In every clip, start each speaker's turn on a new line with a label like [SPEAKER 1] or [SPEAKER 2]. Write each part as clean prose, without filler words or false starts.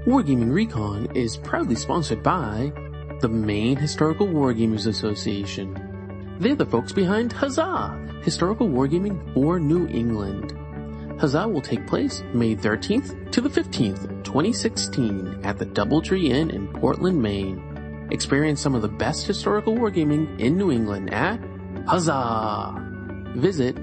[SPEAKER 1] Wargaming Recon is proudly sponsored by the Maine Historical Wargamers Association. They're the folks behind Huzzah! Historical Wargaming for New England. Huzzah will take place May 13th to the 15th, 2016 at the Doubletree Inn in Portland, Maine. Experience some of the best historical wargaming in New England at Huzzah! Visit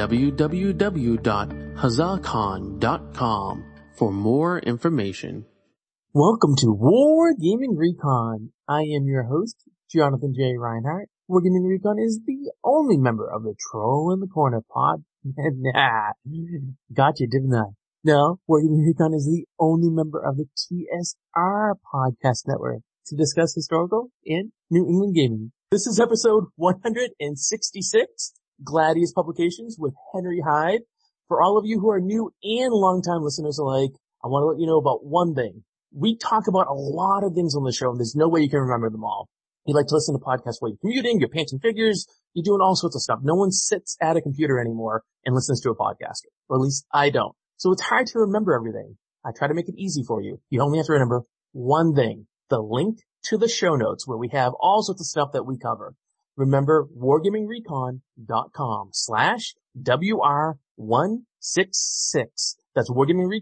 [SPEAKER 1] www.huzzahcon.com for more information. Welcome to Wargaming Recon. I am your host, Jonathan J. Reinhardt. Wargaming Recon is the only member of the Troll in the Corner pod. Nah, gotcha, didn't I? No, Wargaming Recon is the only member of the TSR podcast network to discuss historical and New England gaming. This is episode 166, Gladius Publications with Henry Hyde. For all of you who are new and longtime listeners alike, I want to let you know about one thing. We talk about a lot of things on the show, and there's no way you can remember them all. You like to listen to podcasts while you're commuting, you're painting figures, you're doing all sorts of stuff. No one sits at a computer anymore and listens to a podcaster. Or at least I don't. So it's hard to remember everything. I try to make it easy for you. You only have to remember one thing. The link to the show notes where we have all sorts of stuff that we cover. Remember wargamingrecon.com/WR166. That's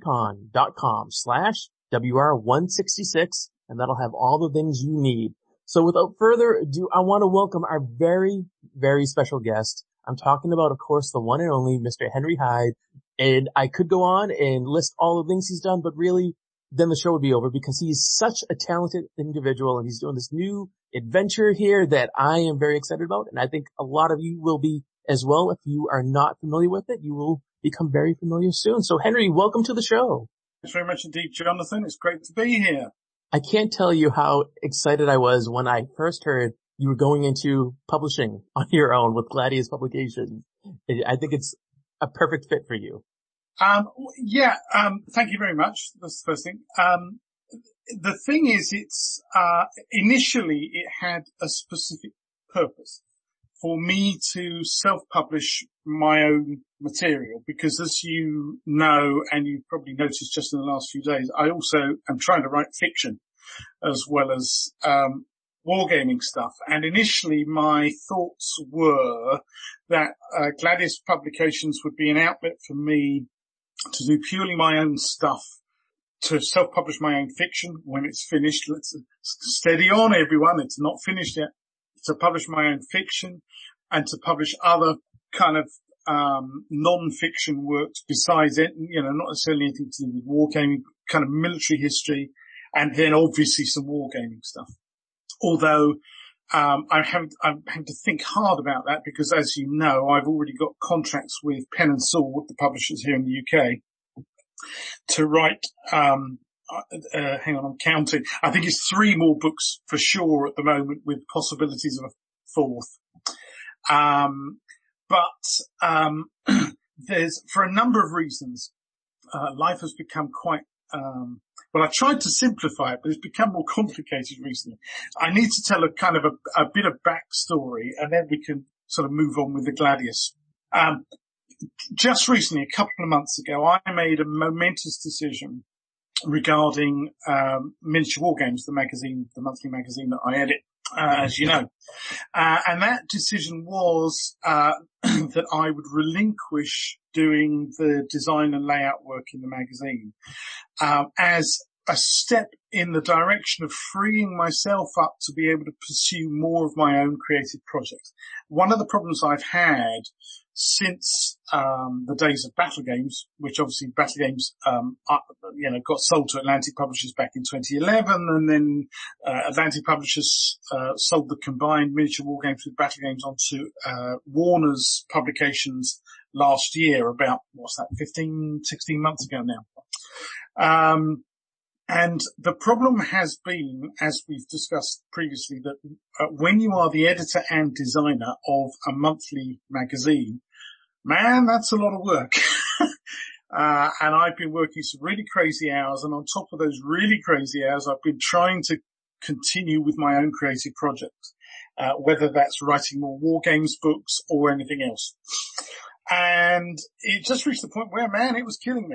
[SPEAKER 1] wargamingrecon.com/WR166, and that'll have all the things you need. So without further ado, I want to welcome our very, very special guest. I'm talking about, of course, the one and only Mr. Henry Hyde. And I could go on and list all the things he's done, but really, then the show would be over because he's such a talented individual and he's doing this new adventure here that I am very excited about. And I think a lot of you will be as well. If you are not familiar with it, you will become very familiar soon. So Henry, welcome to the show.
[SPEAKER 2] Thanks very much indeed, Jonathan. It's great to be here.
[SPEAKER 1] I can't tell you how excited I was when I first heard you were going into publishing on your own with Gladius Publications. I think it's a perfect fit for you.
[SPEAKER 2] Thank you very much. That's the first thing. The thing is, it's, initially it had a specific purpose for me to self-publish my own material because as you know, and you've probably noticed just in the last few days, I also am trying to write fiction as well as, wargaming stuff. And initially my thoughts were that, Gladius Publications would be an outlet for me to do purely my own stuff, to self-publish my own fiction when it's finished. Let's steady on, everyone. It's not finished yet. To publish my own fiction and to publish other kind of non-fiction works besides it, not necessarily anything to do with wargaming, kind of military history, and then obviously some wargaming stuff. Although I'm having to think hard about that because, as you know, I've already got contracts with Pen and Sword, the publishers here in the UK, to write. Hang on, I'm counting. I think it's 3 more books for sure at the moment, with possibilities of a 4th. There's, for a number of reasons, life has become quite, I tried to simplify it, but it's become more complicated recently. I need to tell a kind of a bit of backstory, and then we can sort of move on with the Gladius. Just recently, a couple of months ago, I made a momentous decision regarding, Miniature Wargames, the magazine, the monthly magazine that I edit, as you know. And that decision was, that I would relinquish doing the design and layout work in the magazine, as a step in the direction of freeing myself up to be able to pursue more of my own creative projects. One of the problems I've had since the days of Battle Games, which obviously Battle Games got sold to Atlantic Publishers back in 2011, and then Atlantic Publishers sold the combined Miniature Wargames with Battle Games onto Warner's Publications last year, about 16 months ago now. And the problem has been, as we've discussed previously, that when you are the editor and designer of a monthly magazine, man, that's a lot of work. And I've been working some really crazy hours, and on top of those really crazy hours, I've been trying to continue with my own creative projects, whether that's writing more war games books or anything else. And it just reached the point where, man, it was killing me.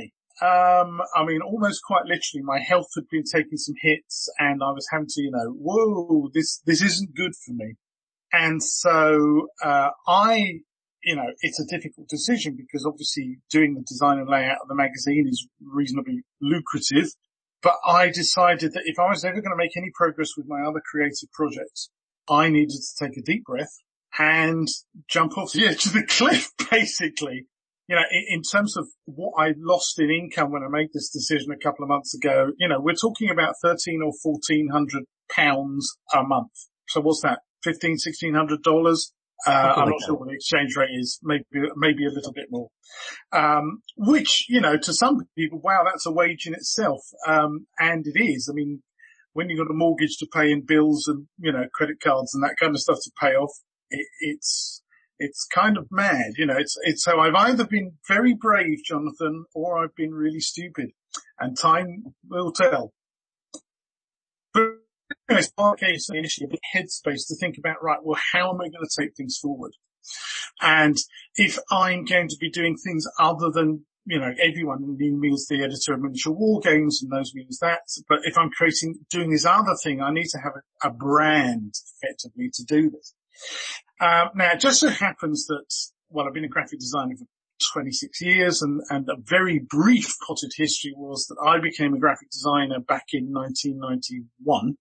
[SPEAKER 2] I mean, almost quite literally, my health had been taking some hits and I was having to, whoa, this isn't good for me. And so, it's a difficult decision because obviously doing the design and layout of the magazine is reasonably lucrative. But I decided that if I was ever going to make any progress with my other creative projects, I needed to take a deep breath and jump off the edge of the cliff, basically. In terms of what I lost in income when I made this decision a couple of months ago, we're talking about 13 or 1400 pounds a month. So what's that? $1,500-$1,600? I'm not sure what the exchange rate is. Maybe a little bit more. Which, to some people, wow, that's a wage in itself. And it is. I mean, when you've got a mortgage to pay and bills and, credit cards and that kind of stuff to pay off, it's kind of mad, so I've either been very brave, Jonathan, or I've been really stupid, and time will tell. But it's my case, initially a bit headspace to think about, right, well, how am I going to take things forward? And if I'm going to be doing things other than, everyone knew me as the editor of Miniature War Games and knows me as that, but if I'm doing this other thing, I need to have a brand effectively to do this. Now, it just so happens that, I've been a graphic designer for 26 years and a very brief potted history was that I became a graphic designer back in 1991,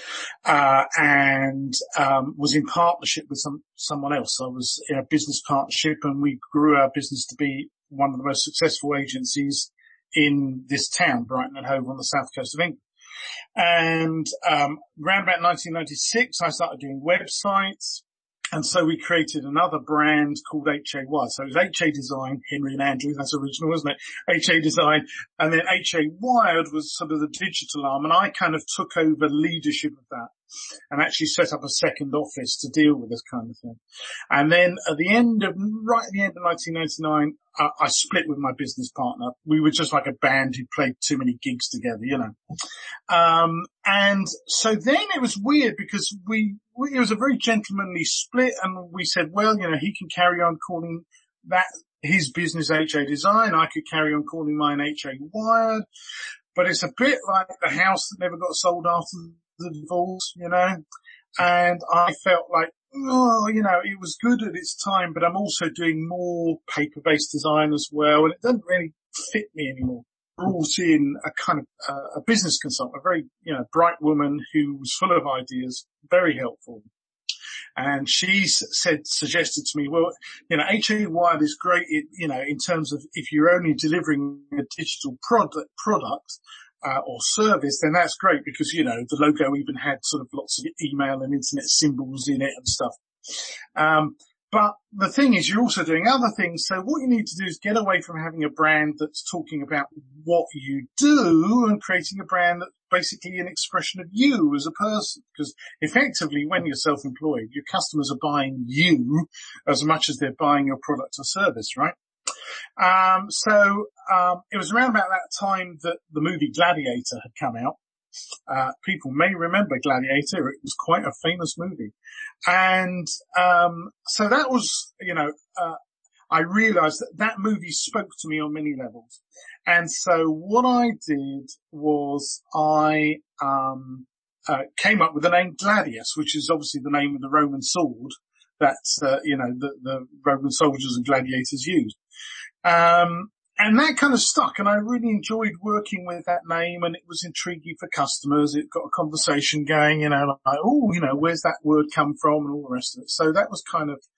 [SPEAKER 2] and was in partnership with someone else. I was in a business partnership and we grew our business to be one of the most successful agencies in this town, Brighton and Hove on the south coast of England. And, around about 1996, I started doing websites. And so we created another brand called HA Wired. So it was HA Design, Henry and Andrew, that's original, isn't it? HA Design. And then HA Wired was sort of the digital arm. And I kind of took over leadership of that and actually set up a second office to deal with this kind of thing. And then right at the end of 1999, I split with my business partner. We were just like a band who played too many gigs together, and so then it was weird because it was a very gentlemanly split and we said, well, he can carry on calling that his business HA Design. I could carry on calling mine HA Wired. But it's a bit like the house that never got sold after the divorce, and I felt like, it was good at its time, but I'm also doing more paper-based design as well, and it doesn't really fit me anymore. Brought in a kind of a business consultant, a very, bright woman who was full of ideas, very helpful. And she suggested to me, well, HA Wired is great, in terms of if you're only delivering a digital product, or service, then that's great because, the logo even had sort of lots of email and internet symbols in it and stuff. But the thing is, you're also doing other things. So what you need to do is get away from having a brand that's talking about what you do and creating a brand that's basically an expression of you as a person. Because effectively, when you're self-employed, your customers are buying you as much as they're buying your product or service, right? It was around about that time that the movie Gladiator had come out. People may remember Gladiator. It was quite a famous movie. And, so that was, I realized that movie spoke to me on many levels. And so what I did was I, came up with the name Gladius, which is obviously the name of the Roman sword that, the Roman soldiers and gladiators used. And that kind of stuck, and I really enjoyed working with that name, and it was intriguing for customers. It got a conversation going, where's that word come from and all the rest of it. So that was kind of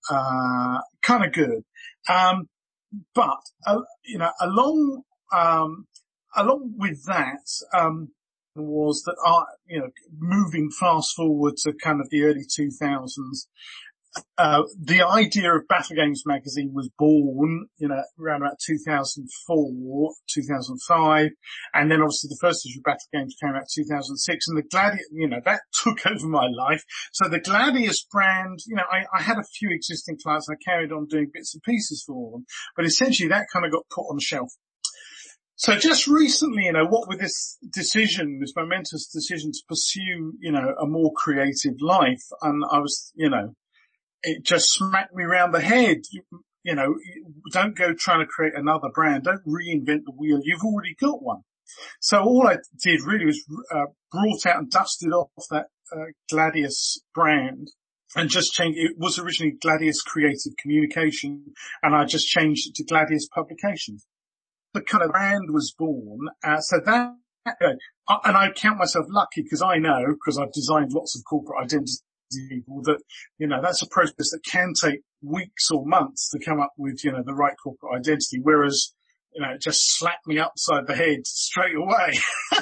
[SPEAKER 2] good. But along with that, was that moving fast forward to kind of the early 2000s, the idea of Battle Games magazine was born, around about 2004, 2005. And then obviously the first issue of Battle Games came out 2006 and the Gladius, that took over my life. So the Gladius brand, I had a few existing clients and I carried on doing bits and pieces for them, but essentially that kind of got put on the shelf. So just recently, what with this momentous decision to pursue, a more creative life, and I was, it just smacked me round the head. don't go trying to create another brand. Don't reinvent the wheel. You've already got one. So all I did really was brought out and dusted off that Gladius brand and just changed. It was originally Gladius Creative Communication, and I just changed it to Gladius Publications. The kind of brand was born. So that, and I count myself lucky because I know, because I've designed lots of corporate identity people, that, that's a process that can take weeks or months to come up with, the right corporate identity, whereas, it just slapped me upside the head straight away.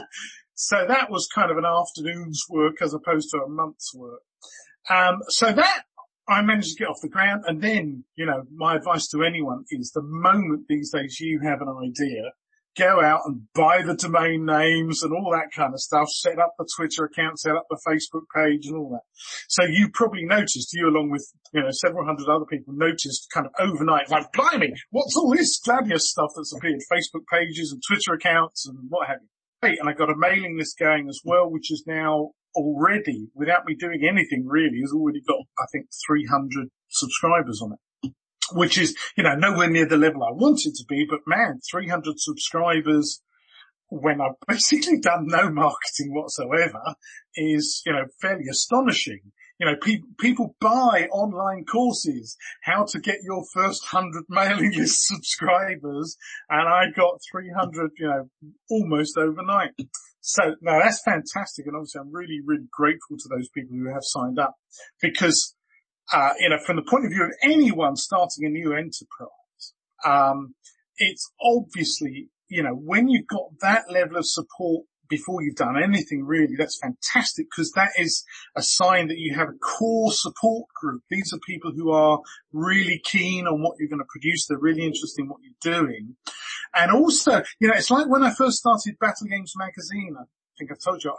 [SPEAKER 2] So that was kind of an afternoon's work as opposed to a month's work. So that I managed to get off the ground. And then, my advice to anyone is the moment these days you have an idea, go out and buy the domain names and all that kind of stuff, set up the Twitter account, set up the Facebook page and all that. So you probably noticed, you along with, several hundred other people noticed kind of overnight, like, blimey, what's all this Gladius stuff that's appeared? Facebook pages and Twitter accounts and what have you. And I got a mailing list going as well, which is now already, without me doing anything really, has already got, I think, 300 subscribers on it. Which is, nowhere near the level I want it to be, but man, 300 subscribers when I've basically done no marketing whatsoever is, fairly astonishing. People buy online courses, how to get your first 100 mailing list subscribers, and I got 300, almost overnight. So, no, that's fantastic, and obviously I'm really, really grateful to those people who have signed up, because from the point of view of anyone starting a new enterprise, it's obviously, when you've got that level of support before you've done anything really, that's fantastic, because that is a sign that you have a core support group. These are people who are really keen on what you're going to produce. They're really interested in what you're doing. And also, it's like when I first started Battle Games Magazine, I think I've told you,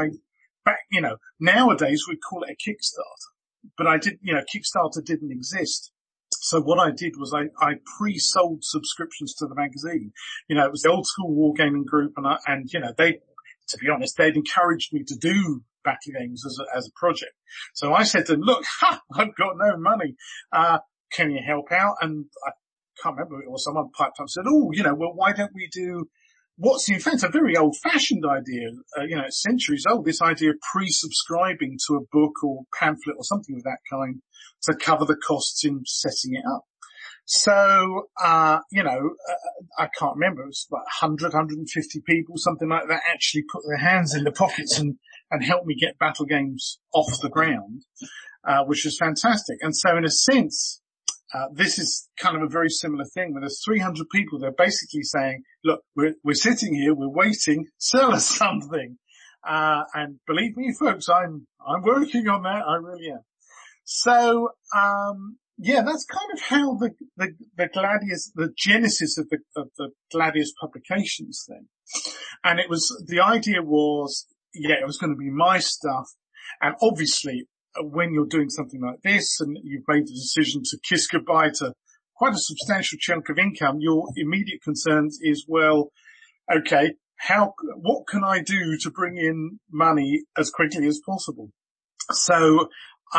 [SPEAKER 2] nowadays we'd call it a Kickstarter. But Kickstarter didn't exist. So what I did was I pre-sold subscriptions to the magazine. It was the old school wargaming group, and they, to be honest, they'd encouraged me to do Battle Games as a project. So I said to them, look, I've got no money. Can you help out? And I can't remember, or someone piped up and said, why don't we do what's in fact a very old-fashioned idea, centuries old, this idea of pre-subscribing to a book or pamphlet or something of that kind to cover the costs in setting it up. So, I can't remember, it was like 100, 150 people, something like that, actually put their hands in their pockets and helped me get Battle Games off the ground, which was fantastic. And so in a sense, this is kind of a very similar thing where there's 300 people. They're basically saying, look, we're sitting here, we're waiting, sell us something. And believe me, folks, I'm working on that. I really am. So, that's kind of how the Gladius, the genesis of the Gladius Publications thing. And the idea was, it was going to be my stuff. And obviously, when you're doing something like this and you've made the decision to kiss goodbye to quite a substantial chunk of income, your immediate concerns is, well, okay, what can I do to bring in money as quickly as possible? So,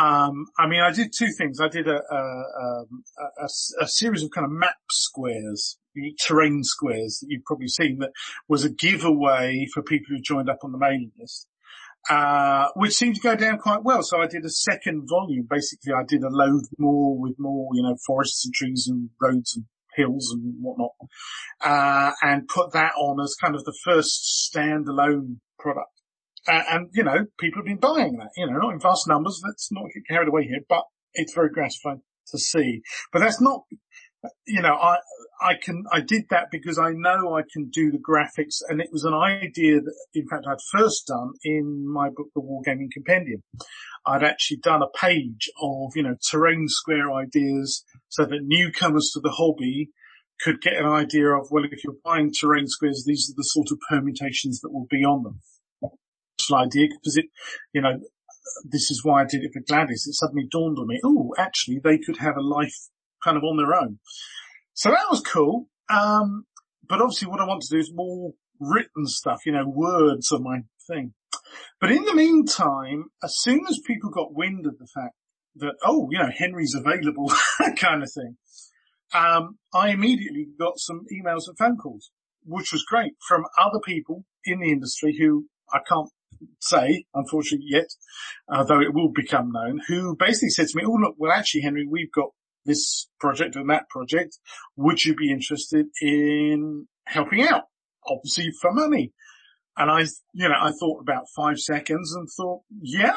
[SPEAKER 2] I did two things. I did a series of kind of map squares, terrain squares that you've probably seen, that was a giveaway for people who joined up on the mailing list. Which seemed to go down quite well. So I did a second volume. Basically, I did a load more with more, forests and trees and roads and hills and whatnot, and put that on as kind of the first standalone product. And people have been buying that, not in vast numbers. Let's not get carried away here, but it's very gratifying to see. But that's not, I did that because I know I can do the graphics, and it was an idea that, in fact, I'd first done in my book, The Wargaming Compendium. I'd actually done a page of, terrain square ideas so that newcomers to the hobby could get an idea of, well, if you're buying terrain squares, these are the sort of permutations that will be on them. Idea, because this is why I did it for Gladius. It suddenly dawned on me, actually they could have a life kind of on their own. So that was cool. But obviously what I want to do is more written stuff, words are my thing. But in the meantime, as soon as people got wind of the fact that, Henry's available, that kind of thing, I immediately got some emails and phone calls, which was great, from other people in the industry who I can't say, unfortunately, yet, though it will become known, who basically said to me, oh, look, well, actually, Henry, we've got this project and that project. Would you be interested in helping out? Obviously for money. And I thought about 5 seconds and thought, yeah.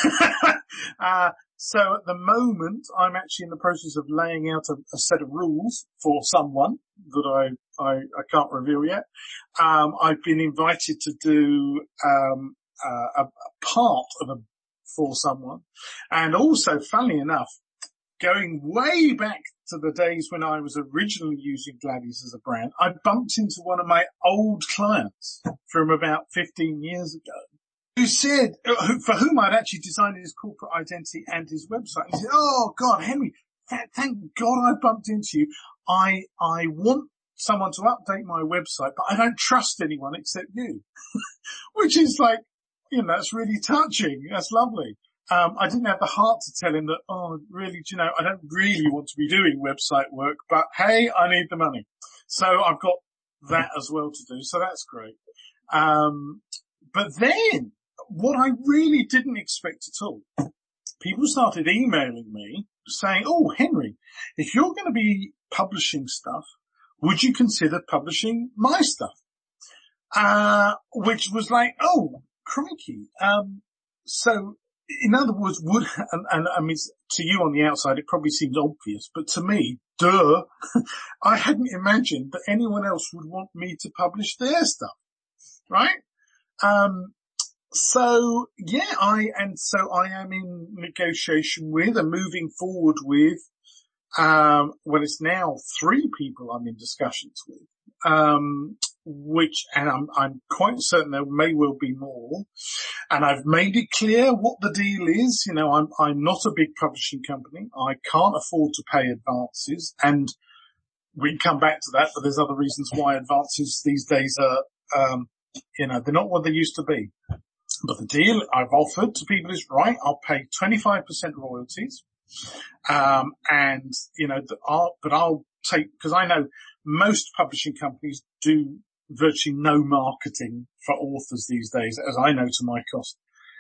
[SPEAKER 2] So at the moment, I'm actually in the process of laying out a set of rules for someone that I can't reveal yet. I've been invited to do, a part of for someone. And also, funnily enough, going way back to the days when I was originally using Gladius as a brand, I bumped into one of my old clients from about 15 years ago who said, for whom I'd actually designed his corporate identity and his website. He said, oh God, Henry, thank God I bumped into you. I want someone to update my website, but I don't trust anyone except you. Which is like, that's really touching. That's lovely. I didn't have the heart to tell him that, oh, really, I don't really want to be doing website work, but hey, I need the money. So I've got that as well to do. So that's great. But then what I really didn't expect at all, people started emailing me saying, oh, Henry, if you're going to be publishing stuff, would you consider publishing my stuff? Which was like, oh, crikey. So in other words, and I mean, to you on the outside, it probably seems obvious, but to me, duh, I hadn't imagined that anyone else would want me to publish their stuff, right? So yeah, I am in negotiation with and moving forward with, well, it's now 3 people I'm in discussions with, and I'm quite certain there may well be more. And I've made it clear what the deal is. I'm not a big publishing company. I can't afford to pay advances, and we can come back to that, but there's other reasons why advances these days are, they're not what they used to be. But the deal I've offered to people is, right, I'll pay 25% royalties. But I'll take, because I know most publishing companies do virtually no marketing for authors these days, as I know to my cost.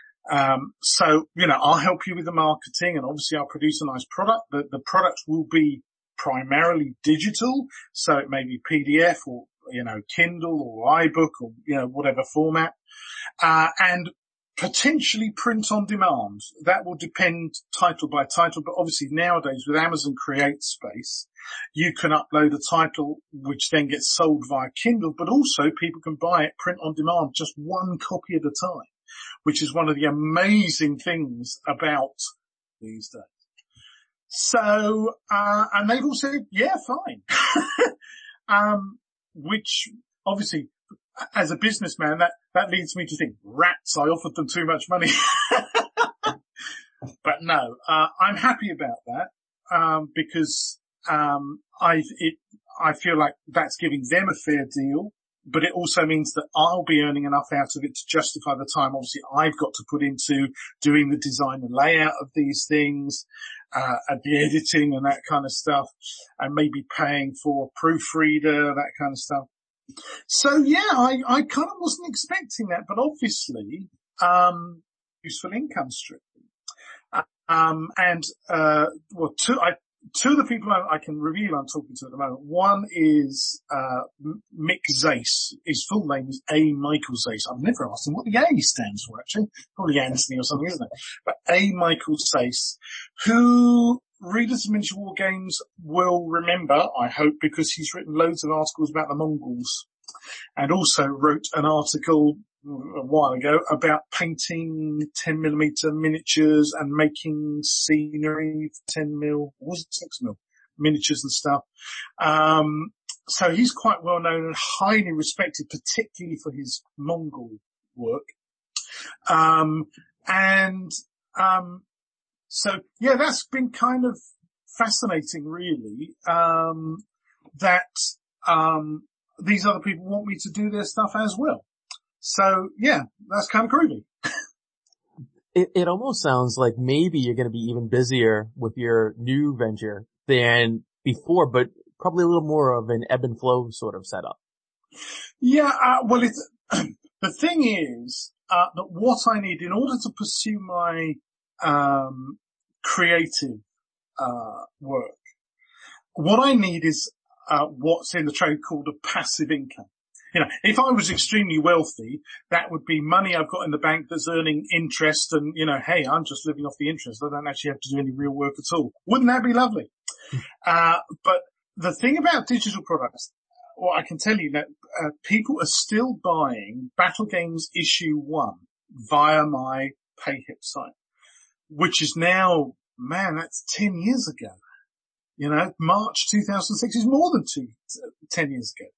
[SPEAKER 2] I'll help you with the marketing, and obviously I'll produce a nice product. The product will be primarily digital, so it may be PDF or, Kindle or iBook or, whatever format, and potentially print on demand. That will depend title by title, but obviously nowadays with Amazon CreateSpace, you can upload a title which then gets sold via Kindle, but also people can buy it print on demand, just one copy at a time, which is one of the amazing things about these days. So, and they've all said, yeah, fine. Which obviously, as a businessman, that leads me to think, rats, I offered them too much money. But no, I'm happy about that, because, I feel like that's giving them a fair deal, but it also means that I'll be earning enough out of it to justify the time, obviously, I've got to put into doing the design and layout of these things, and the editing and that kind of stuff, and maybe paying for a proofreader, that kind of stuff. So yeah, I kind of wasn't expecting that, but obviously, useful income stream. Two of the people I can reveal I'm talking to at the moment. One is, Mick Zace. His full name is A. Michael Zace. I've never asked him what the A stands for, actually. Probably Anthony or something, isn't it? But A. Michael Zace, who readers of Miniature War Games will remember, I hope, because he's written loads of articles about the Mongols, and also wrote an article a while ago about painting 10mm miniatures and making scenery 10mm, was it 6mm miniatures and stuff. So he's quite well known and highly respected, particularly for his Mongol work. So yeah, that's been kind of fascinating, really, that these other people want me to do their stuff as well. So yeah, that's kind of groovy.
[SPEAKER 1] It almost sounds like maybe you're going to be even busier with your new venture than before, but probably a little more of an ebb and flow sort of setup.
[SPEAKER 2] Yeah, well, it's, the thing is, that what I need in order to pursue my, creative, work, what I need is, what's in the trade called a passive income. You know, if I was extremely wealthy, that would be money I've got in the bank that's earning interest and, you know, hey, I'm just living off the interest. I don't actually have to do any real work at all. Wouldn't that be lovely? But the thing about digital products, well, I can tell you that people are still buying Battle Games Issue 1 via my PayHip site, which is now, man, that's 10 years ago. You know, March 2006 is more than 10 years ago.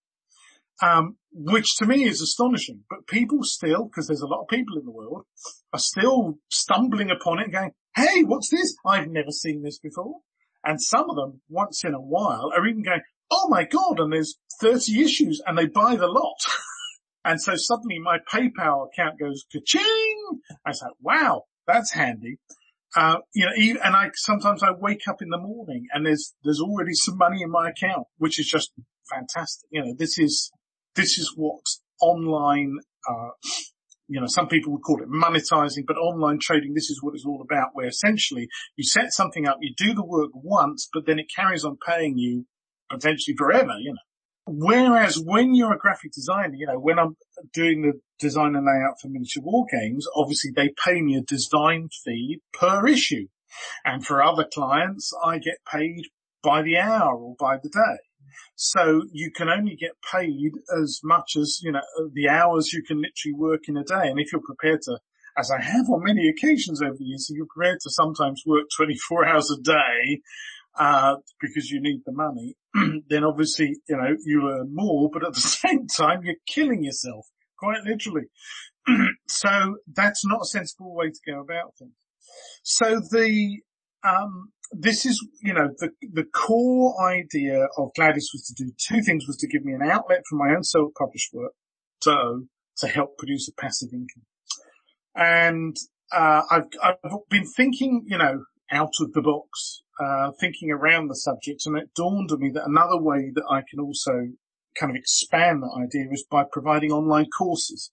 [SPEAKER 2] Which to me is astonishing, but people still, because there's a lot of people in the world, are still stumbling upon it and going, hey, what's this? I've never seen this before. And some of them, once in a while, are even going, oh my God, and there's 30 issues, and they buy the lot. And so suddenly my PayPal account goes ka-ching. I say, wow, that's handy. You know, and sometimes I wake up in the morning and there's already some money in my account, which is just fantastic. You know, this is what online, you know, some people would call it monetizing, but online trading, this is what it's all about, where essentially you set something up, you do the work once, but then it carries on paying you potentially forever, you know. Whereas when you're a graphic designer, you know, when I'm doing the design and layout for miniature war games, obviously they pay me a design fee per issue. And for other clients, I get paid by the hour or by the day. So you can only get paid as much as, you know, the hours you can literally work in a day. And if you're prepared to, as I have on many occasions over the years, if you're prepared to sometimes work 24 hours a day, because you need the money, then obviously, you know, you earn more, but at the same time, you're killing yourself, quite literally. So that's not a sensible way to go about things. So this is, you know, the core idea of Gladius was to do two things, was to give me an outlet for my own self-published work, so to help produce a passive income. And, I've been thinking, you know, out of the box, thinking around the subject, and it dawned on me that another way that I can also kind of expand that idea is by providing online courses.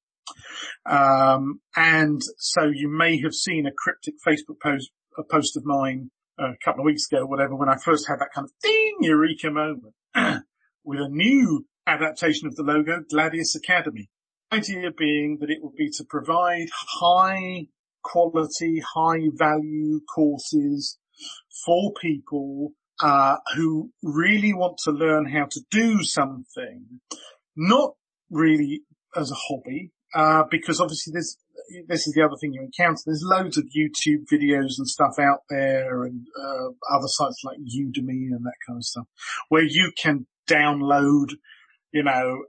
[SPEAKER 2] And so you may have seen a cryptic Facebook post of mine a couple of weeks ago, whatever, when I first had that kind of ding, eureka moment with a new adaptation of the logo, Gladius Academy. The idea being that it would be to provide high quality, high value courses for people who really want to learn how to do something, not really as a hobby, because obviously this is the other thing you encounter. There's loads of YouTube videos and stuff out there, and other sites like Udemy and that kind of stuff, where you can download, you know,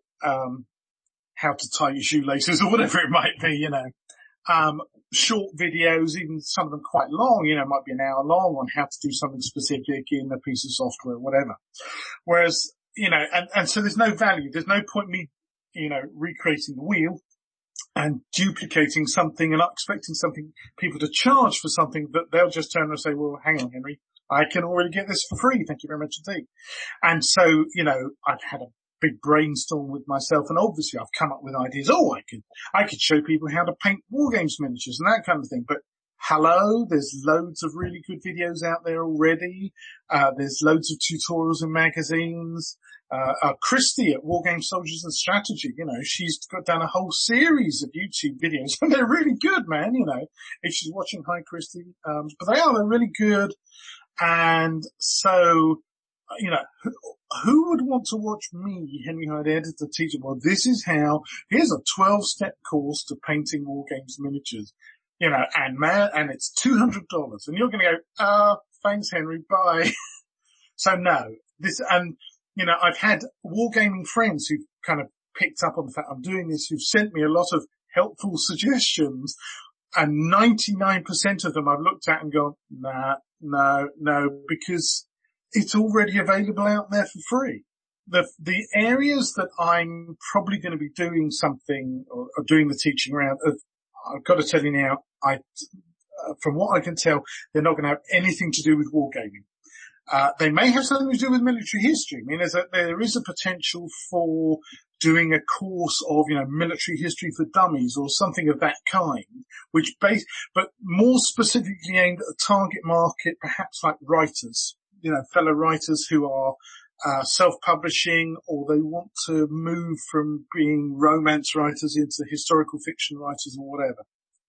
[SPEAKER 2] how to tie your shoelaces or whatever it might be, you know. Short videos, even some of them quite long, you know, might be an hour long, on how to do something specific in a piece of software, whatever. Whereas, you know, and so there's no value. There's no point me, you know, recreating the wheel and duplicating something and expecting people to charge for something that they'll just turn and say, well, hang on, Henry, I can already get this for free. Thank you very much indeed. And so, you know, I've had a big brainstorm with myself, and obviously I've come up with ideas. Oh, I could show people how to paint war games miniatures and that kind of thing. But hello, there's loads of really good videos out there already. There's loads of tutorials in magazines. Christy at War Game Soldiers and Strategy, you know, she's done a whole series of YouTube videos, and they're really good, man, you know, if she's watching, hi Christy. But they're really good. And so, you know, who would want to watch me, Henry Hyde, editor, teacher? Well, here's a 12-step course to painting war games miniatures, you know, and it's $200. And you're going to go, thanks, Henry, bye. So no, and, you know, I've had wargaming friends who've kind of picked up on the fact I'm doing this, who've sent me a lot of helpful suggestions, and 99% of them I've looked at and gone, no, because it's already available out there for free. The areas that I'm probably going to be doing something or doing the teaching around, I've got to tell you now, from what I can tell, they're not going to have anything to do with wargaming. They may have something to do with military history. I mean, there is a potential for doing a course of, military history for dummies or something of that kind, but more specifically aimed at a target market, perhaps like writers, fellow writers who are self-publishing, or they want to move from being romance writers into historical fiction writers or whatever.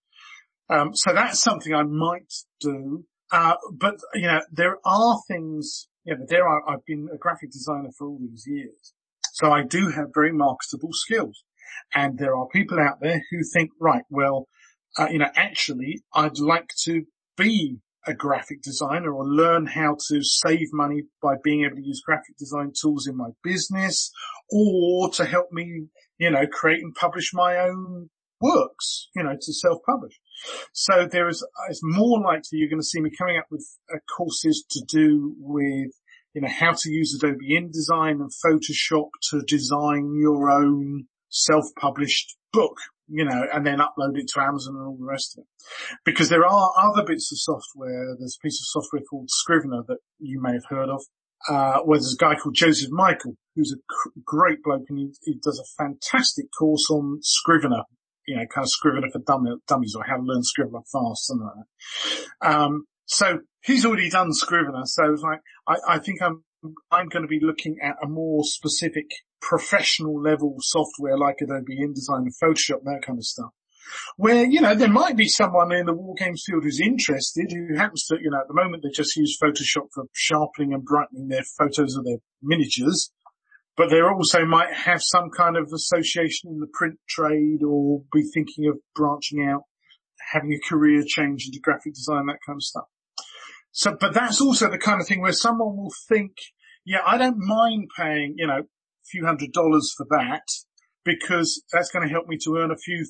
[SPEAKER 2] So that's something I might do. But there are things, I've been a graphic designer for all these years. So I do have very marketable skills. And there are people out there who think, right, well, actually I'd like to be a graphic designer or learn how to save money by being able to use graphic design tools in my business, or to help me, create and publish my own works, to self-publish. So it's more likely you're going to see me coming up with courses to do with, how to use Adobe InDesign and Photoshop to design your own self-published book, and then upload it to Amazon and all the rest of it. Because there are other bits of software. There's a piece of software called Scrivener that you may have heard of, where there's a guy called Joseph Michael, who's a great bloke, and he does a fantastic course on Scrivener, kind of Scrivener for dummies, or how to learn Scrivener fast, something like that. So he's already done Scrivener, so it's like, I think I'm going to be looking at a more specific professional level software like Adobe InDesign and Photoshop, that kind of stuff. Where, there might be someone in the war games field who's interested, who happens to, at the moment they just use Photoshop for sharpening and brightening their photos of their miniatures. But they also might have some kind of association in the print trade, or be thinking of branching out, having a career change into graphic design, that kind of stuff. So, but that's also the kind of thing where someone will think, yeah, I don't mind paying, a few $100s for that, because that's going to help me to earn a few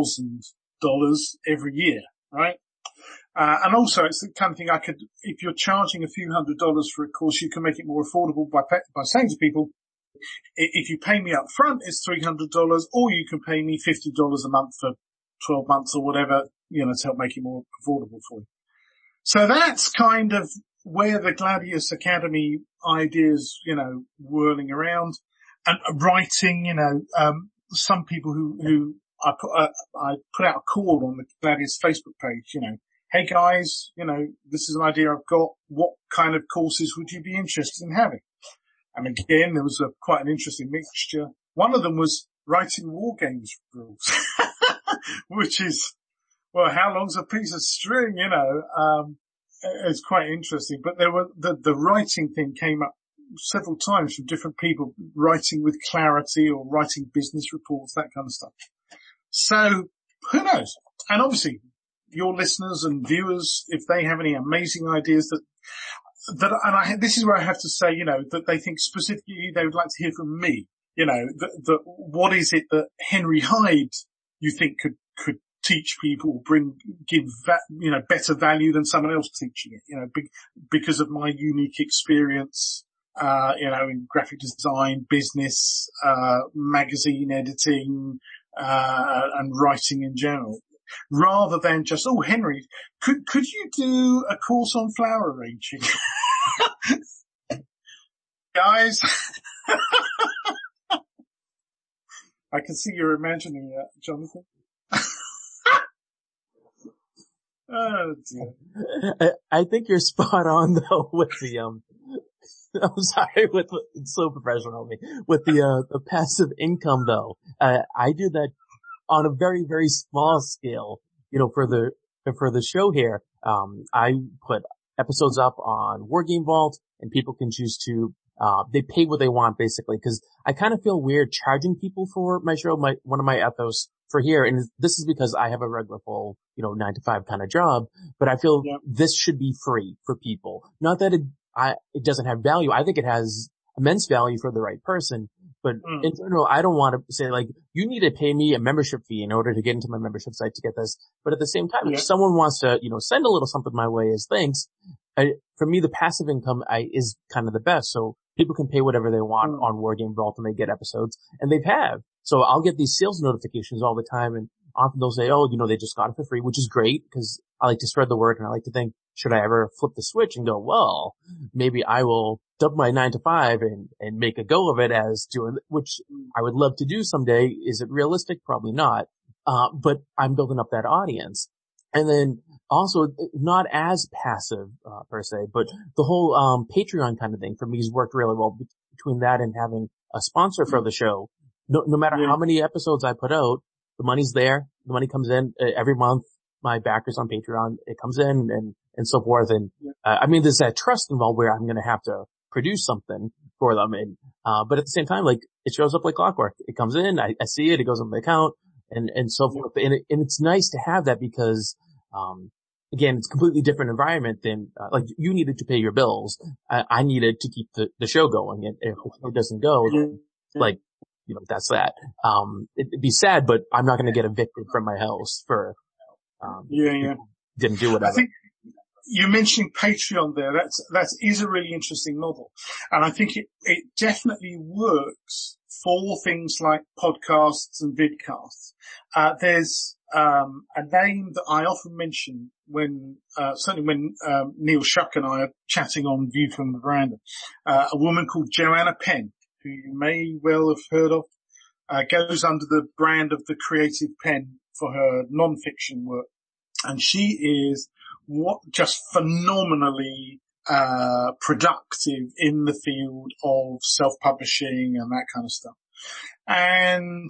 [SPEAKER 2] $1,000s every year, right? And also it's the kind of thing if you're charging a few $100s for a course, you can make it more affordable by saying to people, if you pay me up front, it's $300, or you can pay me $50 a month for 12 months or whatever, to help make it more affordable for you. So that's kind of where the Gladius Academy ideas, whirling around. And writing, some people who I put out a call on the Gladius Facebook page, hey guys, this is an idea I've got. What kind of courses would you be interested in having? And again, there was quite an interesting mixture. One of them was writing war games rules, which is, well, how long's a piece of string, it's quite interesting. But the writing thing came up several times from different people, writing with clarity or writing business reports, that kind of stuff. So who knows? And obviously your listeners and viewers, if they have any amazing ideas this is where I have to say, that they think specifically they would like to hear from me, what is it that Henry Hyde you think could teach people, give better value than someone else teaching it, because of my unique experience, in graphic design, business, magazine editing, and writing in general. Rather than just, oh, Henry, could you do a course on flower arranging? Guys, I can see you're imagining that, Jonathan. Oh dear.
[SPEAKER 1] I think you're spot on though with the, I'm sorry, it's so professional of me. With the passive income though, I do that on a very, very small scale, for the show here. I put episodes up on Wargame Vault, and people can choose to, they pay what they want basically, because I kind of feel weird charging people for my show, one of my ethos for here. And this is because I have a regular full, 9-to-5 kind of job, but I feel this should be free for people. Not that it doesn't have value. I think it has immense value for the right person. But in general, I don't want to say like, you need to pay me a membership fee in order to get into my membership site to get this. But at the same time, if someone wants to, send a little something my way as thanks, for me, the passive income is kind of the best. So people can pay whatever they want on Wargame Vault and they get episodes, and they have. So I'll get these sales notifications all the time, and often they'll say, oh, they just got it for free, which is great because I like to spread the word and I like to think should I ever flip the switch and go, well, maybe I will dump my 9 to 5 and make a go of it as doing, which I would love to do someday. Is it realistic? Probably not. But I'm building up that audience. And then also not as passive, per se, but the whole, Patreon kind of thing for me has worked really well between that and having a sponsor for the show. No matter how many episodes I put out, the money's there. The money comes in every month. My backers on Patreon, it comes in and so forth. And, I mean, there's that trust involved where I'm going to have to produce something for them. And, but at the same time, like, it shows up like clockwork. It comes in, I see it goes on the account and so forth. And it's nice to have that because, again, it's a completely different environment than, like, you needed to pay your bills. I needed to keep the show going. And if the show doesn't go, like, you know, that's that. It'd be sad, but I'm not going to get evicted from my house for, didn't do whatever.
[SPEAKER 2] I think you mentioning Patreon there. That is a really interesting model. And I think it definitely works for things like podcasts and vidcasts. There's, a name that I often mention when, certainly when, Neil Shuck and I are chatting on View from the Veranda, a woman called Joanna Penn, who you may well have heard of, goes under the brand of the Creative Pen for her non-fiction work. And she is just phenomenally, productive in the field of self-publishing and that kind of stuff. And,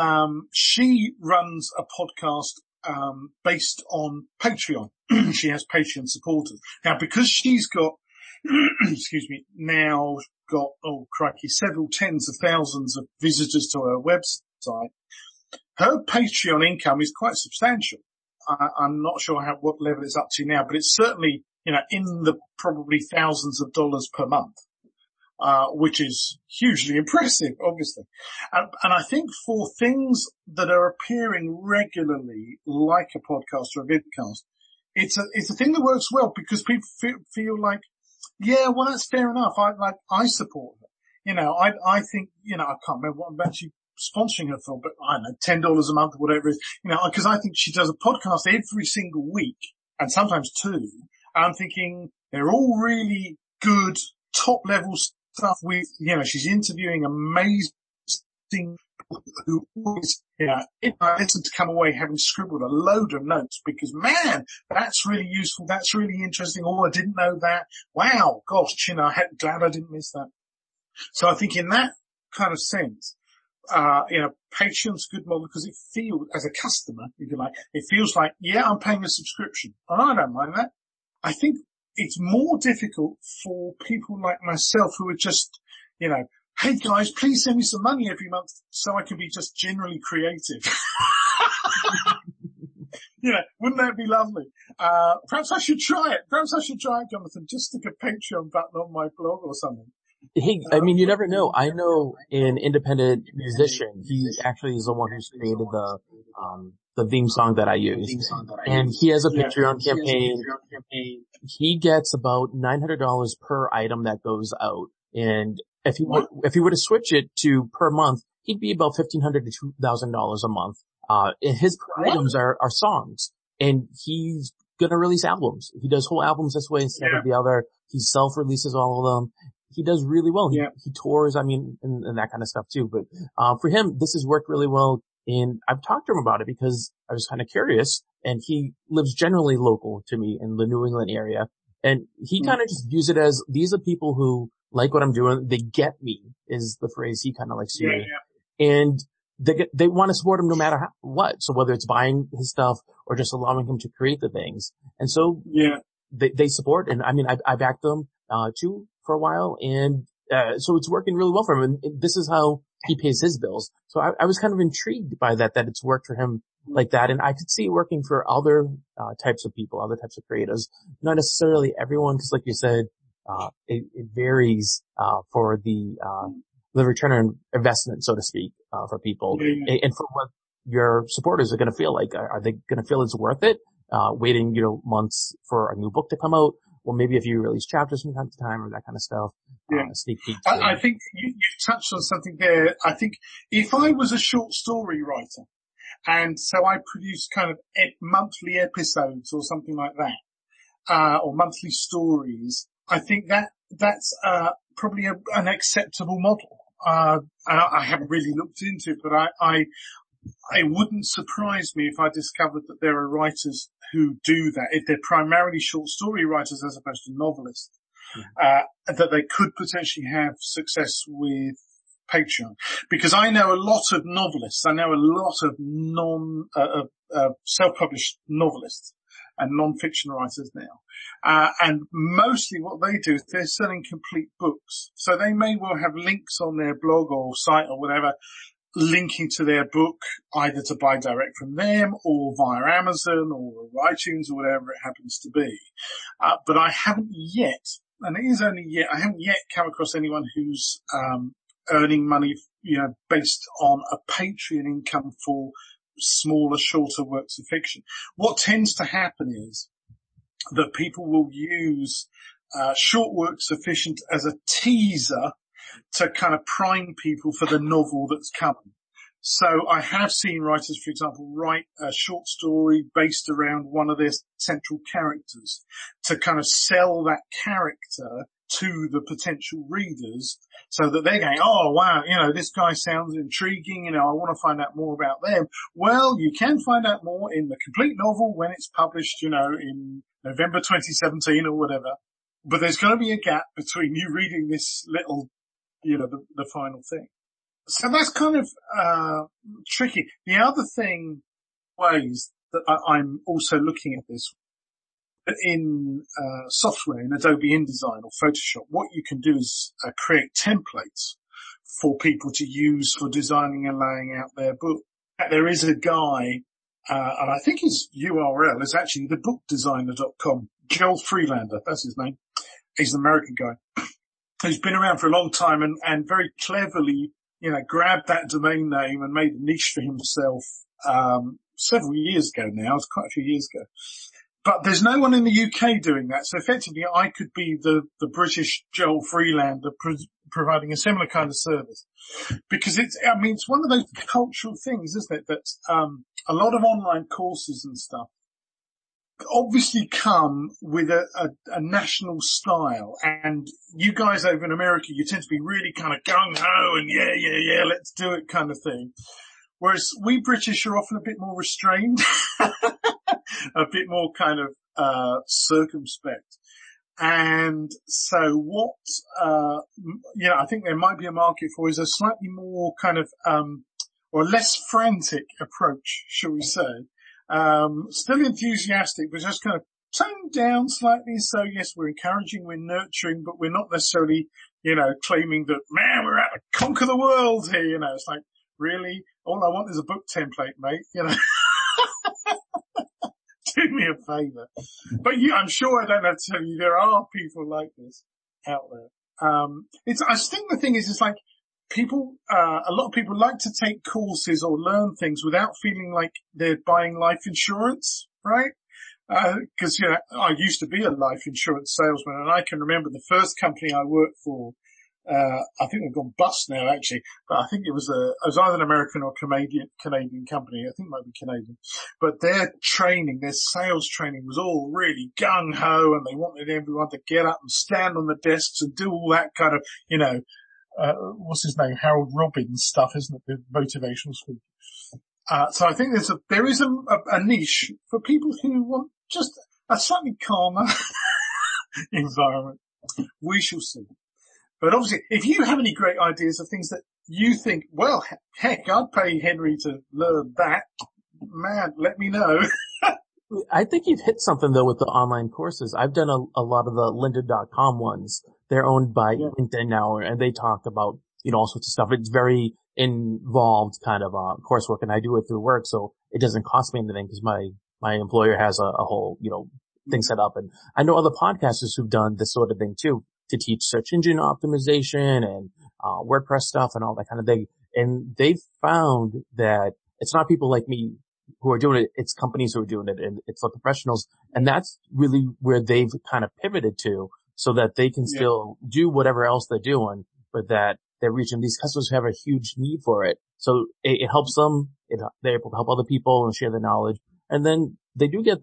[SPEAKER 2] she runs a podcast, based on Patreon. She has Patreon supporters. Now, because she's got, excuse me, now got, oh crikey, several tens of thousands of visitors to her website, her Patreon income is quite substantial. I'm not sure what level it's up to now, but it's certainly, you know, in the probably thousands of dollars per month, which is hugely impressive, obviously. And I think for things that are appearing regularly, like a podcast or a vidcast, it's a thing that works well because people feel like, yeah, well, that's fair enough. I support her. You know, I think, you know, I can't remember what I'm actually sponsoring her for, but I don't know, $10 a month or whatever it is, you know, because I think she does a podcast every single week and sometimes two. And I'm thinking they're all really good top level stuff with, you know, she's interviewing amazing people who always, you know, I listen to come away having scribbled a load of notes because man, that's really useful. That's really interesting. Oh, I didn't know that. Wow. Gosh, you know, glad I didn't miss that. So I think in that kind of sense, you know, Patreon's a good model because it feels, as a customer, if you like, it feels like, yeah, I'm paying a subscription. And I don't mind that. I think it's more difficult for people like myself who are just, you know, hey guys, please send me some money every month so I can be just generally creative. You know, wouldn't that be lovely? Perhaps I should try it. Jonathan. Just stick a Patreon button on my blog or something.
[SPEAKER 1] Hey, I mean, you never know. I know an independent musician. He actually is the one who's created the theme song that I use. And he has a Patreon campaign. He gets about $900 per item that goes out. And if he were to switch it to per month, he'd be about $1,500 to $2,000 a month. And his per items are songs. And he's gonna release albums. He does whole albums this way instead of the other. He self-releases all of them. He does really well. He tours, I mean, and that kind of stuff too. But, for him, this has worked really well. And I've talked to him about it because I was kind of curious and he lives generally local to me in the New England area. And he kind of just views it as these are people who like what I'm doing. They get me is the phrase he kind of likes to use. And they want to support him no matter what. So whether it's buying his stuff or just allowing him to create the things. And so they support. And I mean, I backed them, too. For a while, and so it's working really well for him, and this is how he pays his bills. So I was kind of intrigued by that it's worked for him like that, and I could see it working for other types of people, other types of creators. Not necessarily everyone, because like you said, it varies for the return on investment, so to speak, for people, and for what your supporters are going to feel like. Are they going to feel it's worth it? Waiting, you know, months for a new book to come out. Well, maybe if you release chapters from time to time or that kind of stuff, sneak peeks.
[SPEAKER 2] I think you touched on something there. I think if I was a short story writer and so I produced kind of monthly episodes or something like that, or monthly stories, I think that's probably an acceptable model. And I haven't really looked into it, but it wouldn't surprise me if I discovered that there are writers who do that, if they're primarily short story writers as opposed to novelists, that they could potentially have success with Patreon. Because I know a lot of novelists, I know a lot of self-published novelists and non-fiction writers now. And mostly what they do is they're selling complete books. So they may well have links on their blog or site or whatever, linking to their book, either to buy direct from them or via Amazon or iTunes or whatever it happens to be. But I haven't yet, and it is only yet, I haven't yet come across anyone who's, earning money, based on a Patreon income for smaller, shorter works of fiction. What tends to happen is that people will use, short works of fiction as a teaser to kind of prime people for the novel that's coming. So I have seen writers, for example, write a short story based around one of their central characters to kind of sell that character to the potential readers so that they're going, oh wow, this guy sounds intriguing, I want to find out more about them. Well, you can find out more in the complete novel when it's published, in November 2017 or whatever. But there's going to be a gap between you reading this little, the final thing. So that's kind of, tricky. The other ways that I'm also looking at this, in software, in Adobe InDesign or Photoshop, what you can do is create templates for people to use for designing and laying out their book. There is a guy, and I think his URL is actually thebookdesigner.com. Joel Freelander, that's his name. He's an American guy who's been around for a long time and very cleverly, grabbed that domain name and made a niche for himself several years ago now. It's quite a few years ago. But there's no one in the UK doing that. So effectively I could be the British Joel Freelander providing a similar kind of service. Because it's one of those cultural things, isn't it? That, a lot of online courses and stuff obviously come with a national style. And you guys over in America, you tend to be really kind of gung-ho and yeah, let's do it kind of thing. Whereas we British are often a bit more restrained. A bit more kind of, circumspect. And so what, I think there might be a market for is a slightly more kind of, or less frantic approach, shall we say. Still enthusiastic, but just kind of toned down slightly. So yes, we're encouraging, we're nurturing, but we're not necessarily, claiming that, man, we're out to conquer the world here, It's like, really? All I want is a book template, mate, Do me a favour. But I'm sure I don't have to tell you, there are people like this out there. I think the thing is, it's like people, a lot of people like to take courses or learn things without feeling like they're buying life insurance, right? Cause, I used to be a life insurance salesman, and I can remember the first company I worked for, I think they've gone bust now actually, but I think it was either an American or Canadian company. I think it might be Canadian. But their sales training was all really gung ho, and they wanted everyone to get up and stand on the desks and do all that kind of, what's his name? Harold Robbins stuff, isn't it? The motivational speaker. So I think there is a niche for people who want just a slightly calmer environment. We shall see. But obviously, if you have any great ideas of things that you think, well, heck, I'd pay Henry to learn that, man, let me know.
[SPEAKER 1] I think you've hit something though with the online courses. I've done a lot of the lynda.com ones. They're owned by LinkedIn now, and they talk about, all sorts of stuff. It's very involved kind of, coursework, and I do it through work, so it doesn't cost me anything because my employer has a whole, thing set up. And I know other podcasters who've done this sort of thing too, to teach search engine optimization and WordPress stuff and all that kind of thing. And they've found that it's not people like me who are doing it, it's companies who are doing it, and it's the professionals. And that's really where they've kind of pivoted to, so that they can still do whatever else they're doing, but that they're reaching these customers who have a huge need for it. So it helps them. They're able to help other people and share their knowledge. And then they do get the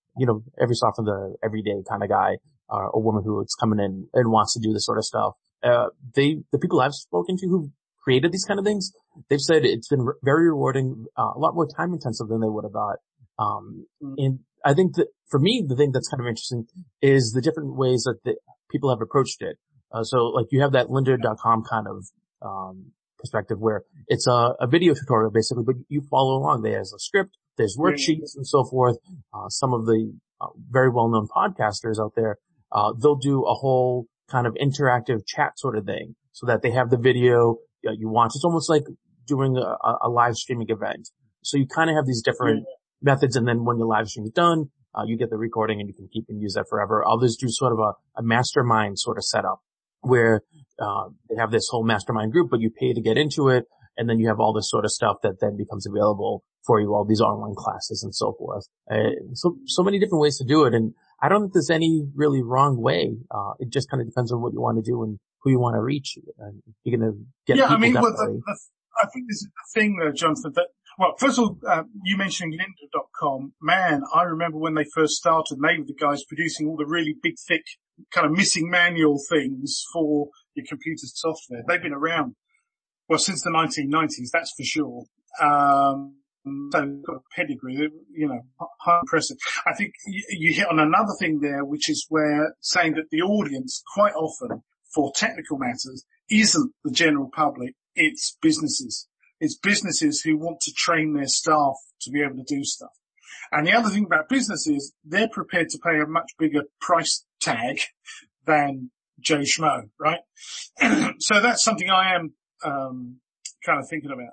[SPEAKER 1] every so often the everyday kind of guy, a woman who is coming in and wants to do this sort of stuff. The people I've spoken to who've created these kind of things, they've said it's been very rewarding, a lot more time intensive than they would have thought. And I think that for me, the thing that's kind of interesting is the different ways that the people have approached it. So like you have that lynda.com kind of, perspective where it's a video tutorial basically, but you follow along. There's a script, there's worksheets and so forth. Some of the very well-known podcasters out there, they'll do a whole kind of interactive chat sort of thing so that they have the video you watch. It's almost like doing a live streaming event. So you kind of have these different methods, and then when your live stream is done, you get the recording and you can keep and use that forever. Others do sort of a mastermind sort of setup where they have this whole mastermind group, but you pay to get into it, and then you have all this sort of stuff that then becomes available for you, all these online classes and so forth. So many different ways to do it, and I don't think there's any really wrong way. It just kind of depends on what you want to do and who you want to reach. You're going to get people that way.
[SPEAKER 2] I think this is the thing though, Jonathan, that, well, first of all, you mentioning lynda.com, man, I remember when they first started, and they were the guys producing all the really big, thick, kind of missing manual things for your computer software. They've been around, well, since the 1990s, that's for sure. So they've got a pedigree, highly impressive. I think you hit on another thing there, which is where saying that the audience quite often for technical matters isn't the general public, it's businesses. It's businesses who want to train their staff to be able to do stuff. And the other thing about businesses, they're prepared to pay a much bigger price tag than Joe Schmo, right? So that's something I am kind of thinking about.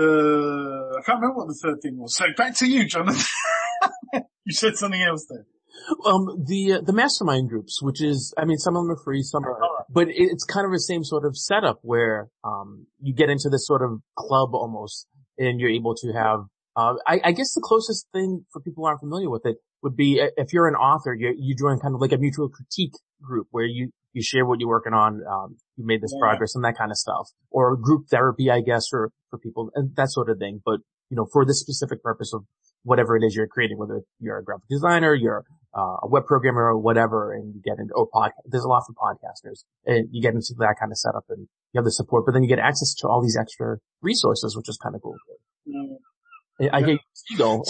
[SPEAKER 2] I can't remember what the third thing was. So back to you, Jonathan. You said something else there.
[SPEAKER 1] The mastermind groups, which is, I mean, some of them are free, some are, but it's kind of the same sort of setup where, you get into this sort of club almost, and you're able to have, I guess the closest thing for people who aren't familiar with it would be if you're an author, you join kind of like a mutual critique group where you share what you're working on, you made this progress and that kind of stuff, or group therapy, I guess, for people and that sort of thing. But, for this specific purpose of whatever it is you're creating, whether you're a graphic designer, you're a web programmer or whatever, and you get into, there's a lot for podcasters, and you get into that kind of setup and you have the support, but then you get access to all these extra resources, which is kind of cool. I hear Seagull.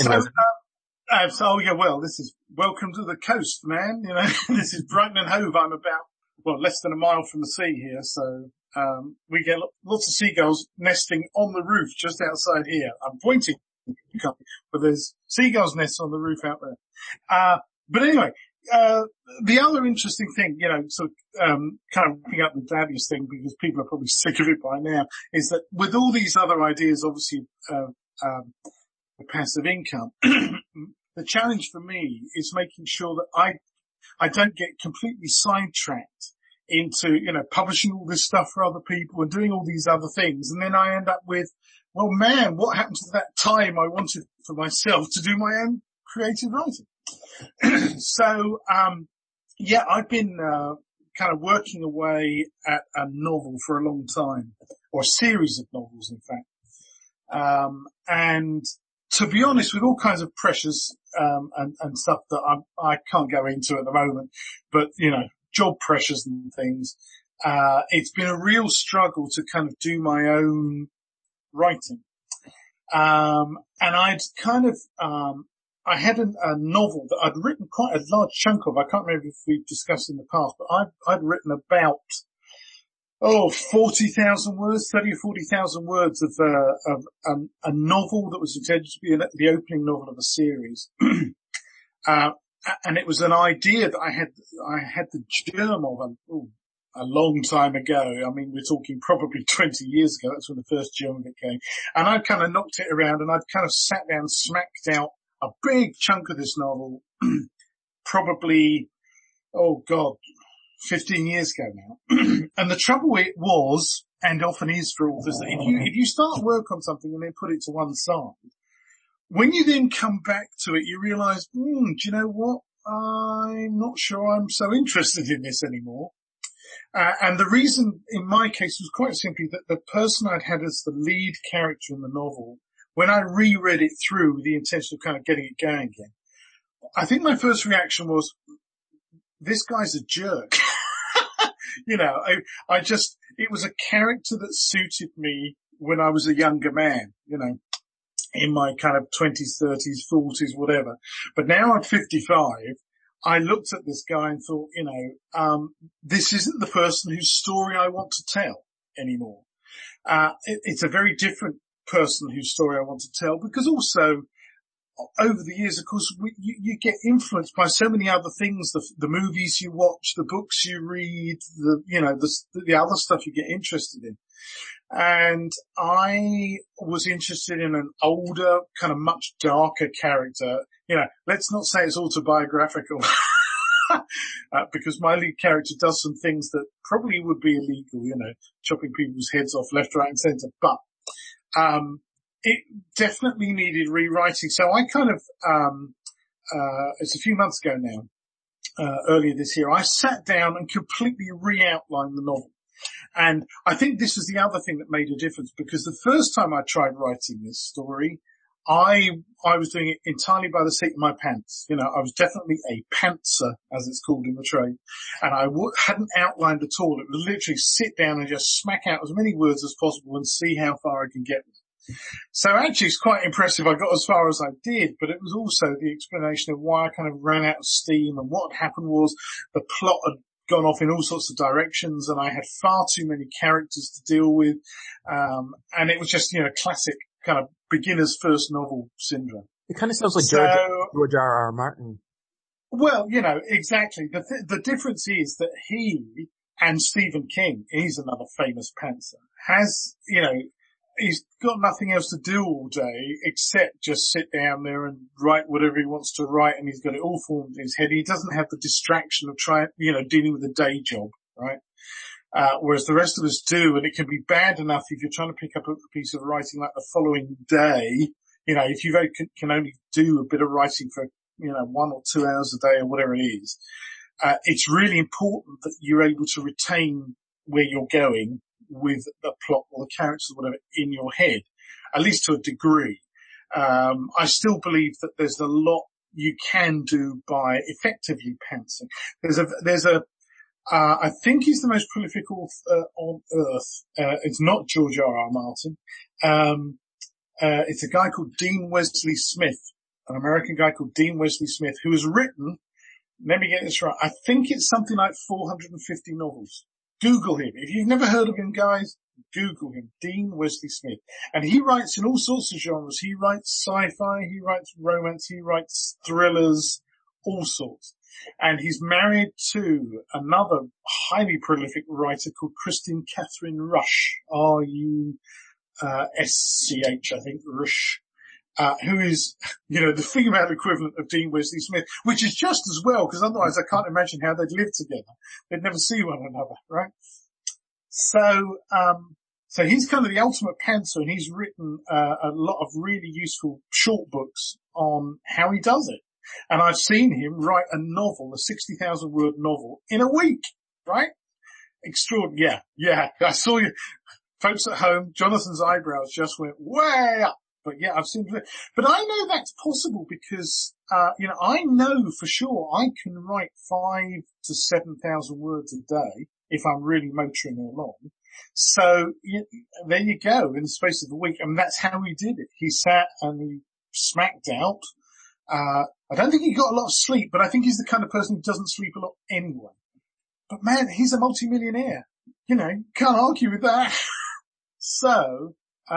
[SPEAKER 2] Well, this is welcome to the coast, man. This is Brighton and Hove. I'm about, less than a mile from the sea here, so we get lots of seagulls nesting on the roof just outside here. I'm pointing, but there's seagulls nests on the roof out there. But anyway, the other interesting thing, kind of wrapping up the Davies thing, because people are probably sick of it by now, is that with all these other ideas, obviously, passive income, the challenge for me is making sure that I don't get completely sidetracked into, publishing all this stuff for other people and doing all these other things. And then I end up with, well, man, what happened to that time I wanted for myself to do my own creative writing? So, I've been, kind of working away at a novel for a long time, or a series of novels, in fact. And to be honest, with all kinds of pressures, and stuff that I can't go into at the moment, but, job pressures and things, it's been a real struggle to kind of do my own writing. And I'd kind of, I had a novel that I'd written quite a large chunk of. I can't remember if we've discussed in the past, but I'd written about, 40,000 words, 30 or 40,000 words of a novel that was intended to be the opening novel of a series. And it was an idea that I had the germ of a long time ago. I mean, we're talking probably 20 years ago. That's when the first germ of it came. And I'd kind of knocked it around, and I'd kind of sat down, smacked out a big chunk of this novel, probably, 15 years ago now. And the trouble it was, and often is for authors, that if you start work on something and then put it to one side, when you then come back to it, you realize, do you know what? I'm not sure I'm so interested in this anymore. And the reason in my case was quite simply that the person I'd had as the lead character in the novel, when I reread it through with the intention of kind of getting it going again, I think my first reaction was, this guy's a jerk. You know, it was a character that suited me when I was a younger man, you know, in my kind of 20s, 30s, 40s, whatever. But now I'm 55. I looked at this guy and thought, you know, this isn't the person whose story I want to tell anymore. It's a very different person whose story I want to tell, because also over the years, of course, you get influenced by so many other things, the movies you watch, the books you read, the other stuff you get interested in. And I was interested in an older, kind of much darker character. You know, let's not say it's autobiographical, because my lead character does some things that probably would be illegal, you know, chopping people's heads off left, right and centre. But, it definitely needed rewriting. So I kind of, it's a few months ago now, earlier this year, I sat down and completely re-outlined the novel. And I think this was the other thing that made a difference, because the first time I tried writing this story, I was doing it entirely by the seat of my pants. You know, I was definitely a pantser, as it's called in the trade. And I hadn't outlined at all. It was literally sit down and just smack out as many words as possible and see how far I can get with it. So actually it's quite impressive I got as far as I did, but it was also the explanation of why I kind of ran out of steam, and what happened was the plot had gone off in all sorts of directions and I had far too many characters to deal with. And it was just, you know, classic kind of beginner's first novel syndrome.
[SPEAKER 1] It kind of sounds like George R.R. Martin.
[SPEAKER 2] Well, you know, exactly. The difference is that he and Stephen King, he's another famous pantser, has, you know, he's got nothing else to do all day except just sit down there and write whatever he wants to write, and he's got it all formed in his head. He doesn't have the distraction of dealing with a day job, right? Whereas the rest of us do, and it can be bad enough if you're trying to pick up a piece of writing like the following day. You know, if you can only do a bit of writing for, you know, 1 or 2 hours a day or whatever it is, it's really important that you're able to retain where you're going with the plot or the characters or whatever in your head, at least to a degree. I still believe that there's a lot you can do by effectively pantsing. I think he's the most prolific author on earth. It's not George R.R. Martin. It's a guy called Dean Wesley Smith, an American guy called Dean Wesley Smith, who has written, let me get this right, I think it's something like 450 novels. Google him. If you've never heard of him, guys, Google him. Dean Wesley Smith. And he writes in all sorts of genres. He writes sci-fi, he writes romance, he writes thrillers, all sorts. And he's married to another highly prolific writer called Kristin Catherine Rusch. R-U-S-C-H, I think, Rusch. Who is, you know, the female equivalent of Dean Wesley Smith, which is just as well, because otherwise I can't imagine how they'd live together. They'd never see one another, right? So he's kind of the ultimate pantser, and he's written a lot of really useful short books on how he does it. And I've seen him write a novel, a 60,000 word novel, in a week, right? Extraordinary. Yeah. I saw you, folks at home, Jonathan's eyebrows just went way up. But yeah, I've seen it. But I know that's possible because, I know for sure I can write 5,000 to 7,000 words a day if I'm really motoring along. So there you go, in the space of a week. And that's how he did it. He sat and he smacked out. I don't think he got a lot of sleep, but I think he's the kind of person who doesn't sleep a lot anyway. But man, he's a multimillionaire. You know, can't argue with that. So,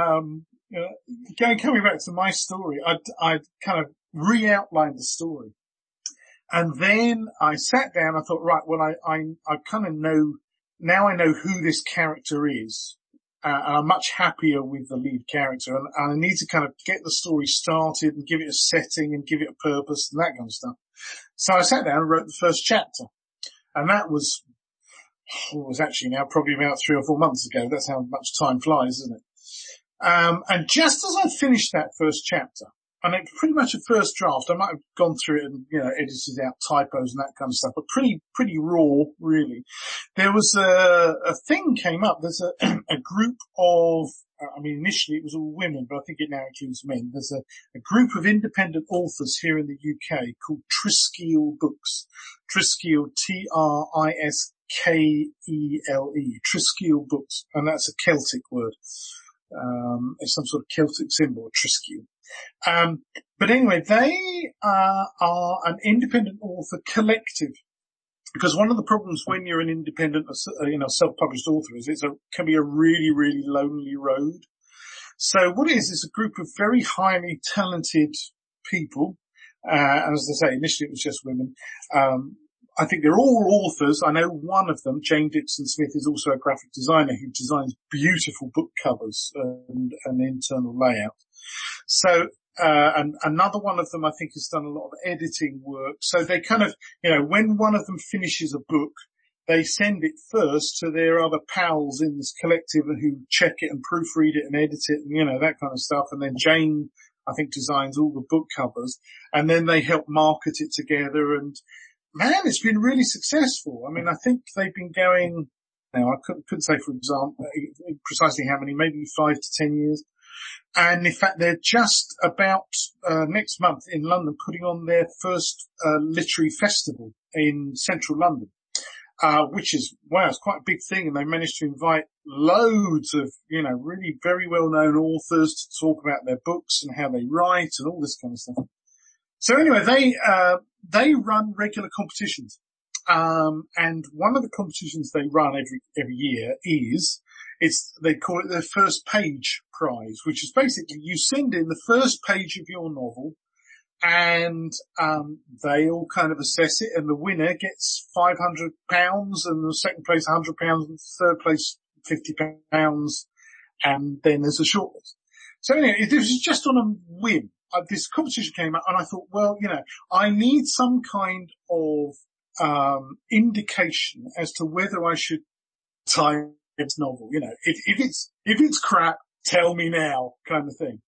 [SPEAKER 2] coming back to my story, I'd kind of re-outlined the story. And then I sat down, I thought, right, well, I kind of know, now I know who this character is. And I'm much happier with the lead character, and I need to kind of get the story started and give it a setting and give it a purpose and that kind of stuff. So I sat down and wrote the first chapter. And that was actually now probably about 3 or 4 months ago. That's how much time flies, isn't it? And just as I finished that first chapter, and it's pretty much a first draft, I might have gone through it and, edited out typos and that kind of stuff, but pretty raw, really. There was a thing came up. There's a group of, I mean, initially it was all women, but I think it now includes men. There's a group of independent authors here in the UK called Triskele Books. Triskele, Triskele, Triskele Books, and that's a Celtic word. It's some sort of Celtic symbol, Triskele. But anyway, they are an independent author collective. Because one of the problems when you're an independent, self-published author is can be a really, really lonely road. So what it is a group of very highly talented people. And as I say, initially it was just women. I think they're all authors. I know one of them, Jane Dixon Smith, is also a graphic designer who designs beautiful book covers and internal layout. So, and another one of them I think has done a lot of editing work. So they kind of, when one of them finishes a book, they send it first to their other pals in this collective who check it and proofread it and edit it and, that kind of stuff. And then Jane, I think, designs all the book covers, and then they help market it together. And man, it's been really successful. I mean, I think they've been going, now I couldn't say, for example, precisely how many, maybe 5 to 10 years. And in fact, they're just about, next month in London putting on their first, literary festival in central London, which is, wow, it's quite a big thing. And they managed to invite loads of, really very well-known authors to talk about their books and how they write and all this kind of stuff. So anyway, they run regular competitions. And one of the competitions they run every year they call it their first page prize, which is basically you send in the first page of your novel and, they all kind of assess it, and the winner gets £500 and the second place £100 and the third place £50. And then there's a shortlist. So anyway, this is just on a whim. This competition came out and I thought, well, I need some kind of, indication as to whether I should type this novel. If it's crap, tell me now, kind of thing.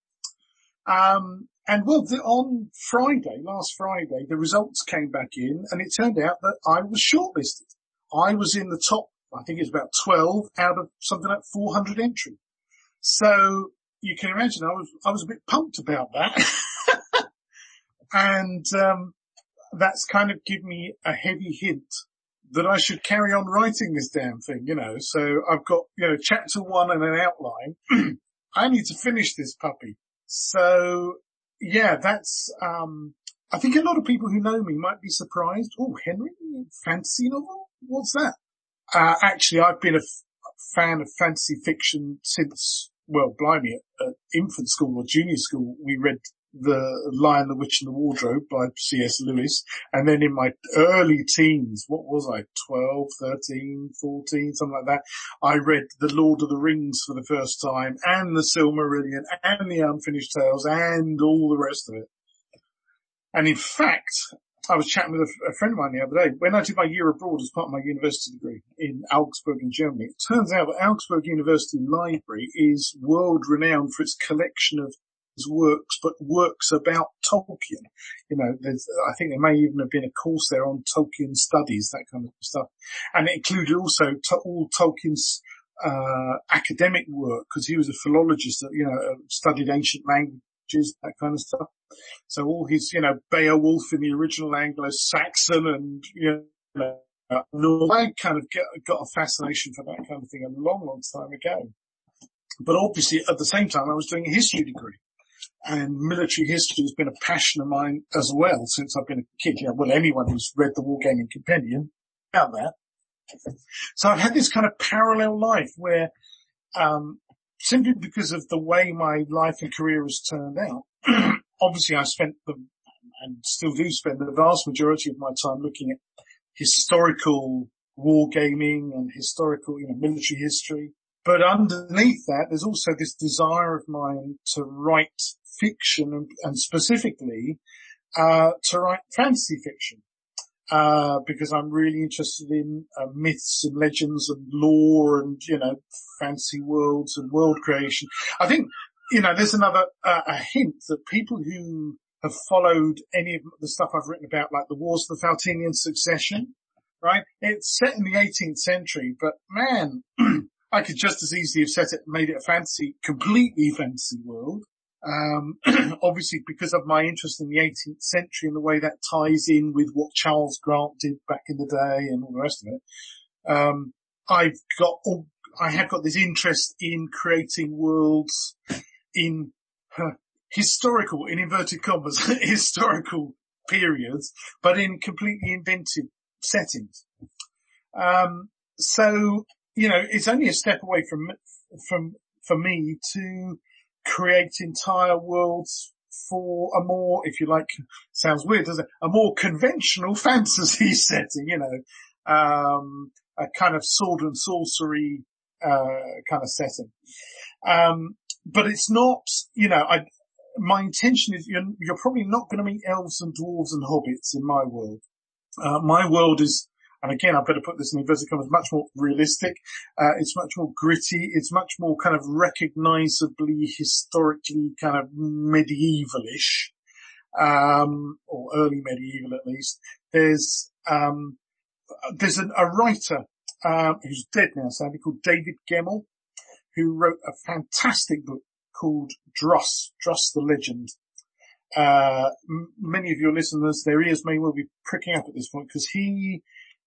[SPEAKER 2] On last Friday, the results came back in, and it turned out that I was shortlisted. I was in the top, I think it's about 12 out of something like 400 entry. So you can imagine I was a bit pumped about that. And, that's kind of given me a heavy hint that I should carry on writing this damn thing, So I've got, chapter 1 and an outline. I need to finish this puppy. So yeah, that's, I think a lot of people who know me might be surprised. Oh, Henry, fantasy novel? What's that? Actually, I've been a fan of fantasy fiction since, well, blimey, at infant school or junior school. We read The Lion, the Witch and the Wardrobe by C.S. Lewis. And then in my early teens, what was I, 12, 13, 14, something like that, I read The Lord of the Rings for the first time, and The Silmarillion, and The Unfinished Tales, and all the rest of it. And in fact, I was chatting with a friend of mine the other day. When I did my year abroad as part of my university degree in Augsburg in Germany, it turns out that Augsburg University Library is world renowned for its collection of his works, but works about Tolkien. I think there may even have been a course there on Tolkien studies, that kind of stuff. And it included also all Tolkien's, academic work, because he was a philologist that, studied ancient languages, that kind of stuff. So all his, Beowulf in the original Anglo-Saxon and, I kind of got a fascination for that kind of thing a long, long time ago. But obviously at the same time I was doing a history degree. And military history has been a passion of mine as well since I've been a kid. Anyone who's read the Wargaming Compendium about that. So I've had this kind of parallel life where, simply because of the way my life and career has turned out, obviously I spent and still do spend the vast majority of my time looking at historical wargaming and historical, military history. But underneath that, there's also this desire of mine to write fiction and specifically, to write fantasy fiction. Because I'm really interested in, myths and legends and lore and, fantasy worlds and world creation. I think, there's another, a hint that people who have followed any of the stuff I've written about, like the Wars of the Faltinian Succession, right? It's set in the 18th century, but man, I could just as easily have made it a completely fantasy world. Obviously because of my interest in the 18th century and the way that ties in with what Charles Grant did back in the day and all the rest of it. I have got this interest in creating worlds in historical, in inverted commas, historical periods, but in completely invented settings. So, it's only a step away for me to create entire worlds for a more, if you like, sounds weird, doesn't it? A more conventional fantasy setting, a kind of sword and sorcery, kind of setting. But it's not, my intention is you're probably not going to meet elves and dwarves and hobbits in my world. My world is, and again, I better put this in inverted commas, much more realistic. It's much more gritty. It's much more kind of recognizably, historically kind of medievalish, or early medieval at least. There's a writer, who's dead now, sadly, called David Gemmell, who wrote a fantastic book called Dross the Legend. Many of your listeners, their ears may well be pricking up at this point because he's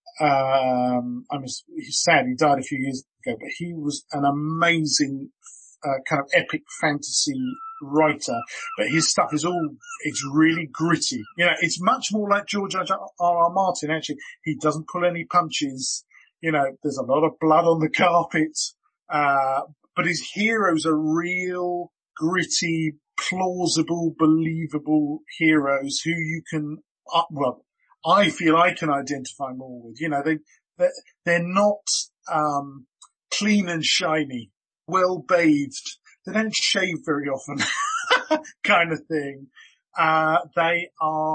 [SPEAKER 2] sad, he died a few years ago, but he was an amazing, kind of epic fantasy writer. But his stuff it's really gritty. It's much more like George R.R. Martin, actually. He doesn't pull any punches. There's a lot of blood on the carpet. But his heroes are real, gritty, plausible, believable heroes who you can, I feel I can identify more with. They're not, clean and shiny, well bathed. They don't shave very often, kind of thing. They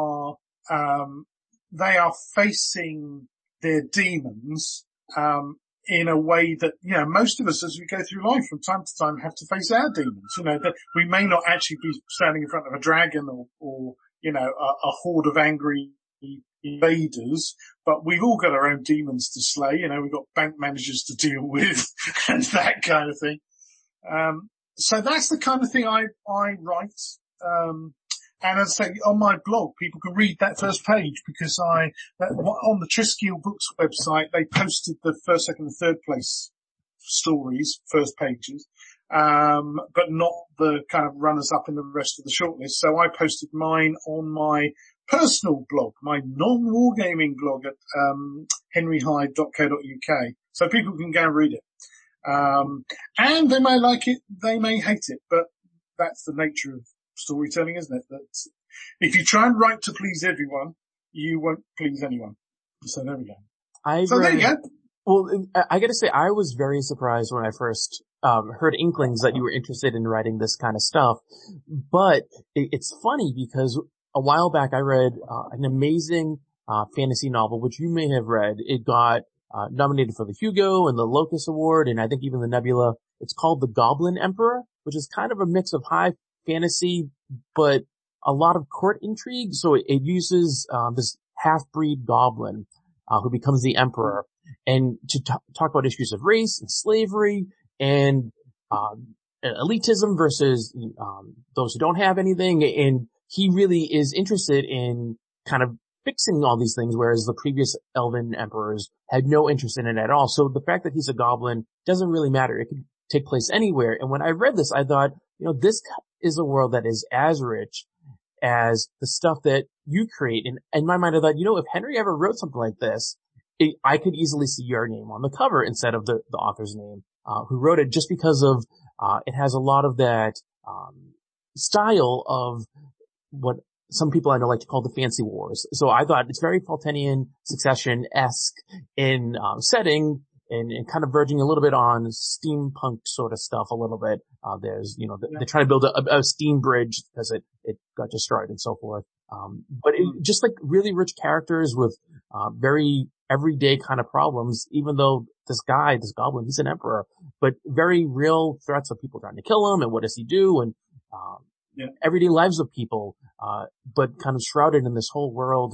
[SPEAKER 2] are facing their demons, in a way that, most of us as we go through life from time to time have to face our demons. That we may not actually be standing in front of a dragon or a horde of angry invaders, but we've all got our own demons to slay. We've got bank managers to deal with and that kind of thing. So that's the kind of thing I write. And as I say, on my blog, people can read that first page because on the Triskill Books website, they posted the first, second and third place stories, first pages, but not the kind of runners up in the rest of the shortlist. So I posted mine on my personal blog, my non-wargaming blog at, henryhyde.co.uk. So people can go and read it. And they may like it, they may hate it, but that's the nature of storytelling, isn't it? That if you try and write to please everyone, you won't please anyone. So there we go. There you go.
[SPEAKER 1] Well, I gotta say, I was very surprised when I first heard inklings that you were interested in writing this kind of stuff. But it's funny because a while back I read an amazing fantasy novel, which you may have read. It got nominated for the Hugo and the Locus Award, and I think even the Nebula. It's called The Goblin Emperor, which is kind of a mix of high fantasy, but a lot of court intrigue. So it uses this half-breed goblin who becomes the emperor, and to talk about issues of race and slavery and elitism versus those who don't have anything. And he really is interested in kind of fixing all these things, whereas the previous elven emperors had no interest in it at all. So the fact that he's a goblin doesn't really matter. It can take place anywhere. And when I read this, I thought, this is a world that is as rich as the stuff that you create. And in my mind, I thought, if Henry ever wrote something like this, I could easily see your name on the cover instead of the author's name, who wrote it, just because of, it has a lot of that, style of what some people I know like to call the fancy wars. So I thought it's very Faltenian Succession-esque in, setting, and kind of verging a little bit on steampunk sort of stuff a little bit. There's, they're trying to build a steam bridge because it got destroyed and so forth. But just like really rich characters with, very everyday kind of problems, even though this goblin, he's an emperor, but very real threats of people trying to kill him and what does he do, and, everyday lives of people, but kind of shrouded in this whole world and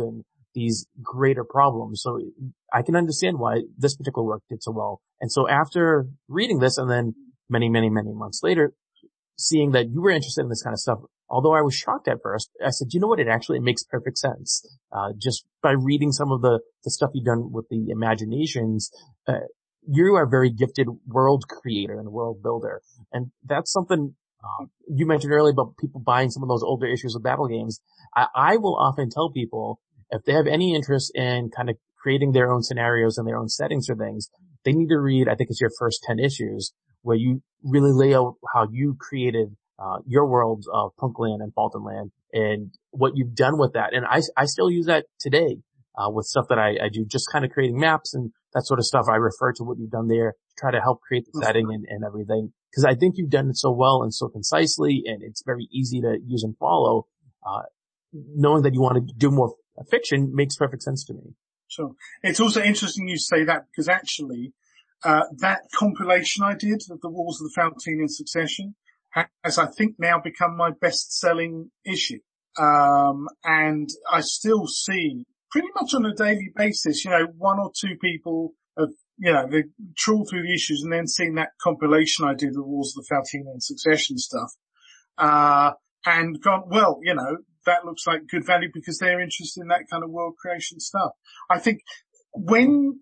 [SPEAKER 1] these greater problems. So I can understand why this particular work did so well. And so after reading this and then many, many, many months later, seeing that you were interested in this kind of stuff, although I was shocked at first, I said, you know what? It actually makes perfect sense. Just by reading some of the stuff you've done with the imaginations, you are a very gifted world creator and world builder. And that's something, you mentioned earlier about people buying some of those older issues of battle games. I will often tell people if they have any interest in kind of creating their own scenarios and their own settings for things, they need to read, I think it's your first 10 issues where you really lay out how you created your worlds of Punkland and Fultonland and what you've done with that. And I still use that today with stuff that I do, just kind of creating maps and that sort of stuff. I refer to what you've done there, try to help create the setting and everything. Because I think you've done it so well and so concisely, and it's very easy to use and follow. Knowing that you want to do more fiction makes perfect sense to me.
[SPEAKER 2] Sure. It's also interesting you say that because actually, that compilation I did of the Wars of the Faltinian Succession has, I think, now become my best-selling issue. And I still see pretty much on a daily basis, one or two people have, they trawl through the issues and then seeing that compilation I did of the Wars of the Faltinian Succession stuff, and gone, well, that looks like good value because they're interested in that kind of world creation stuff. I think when,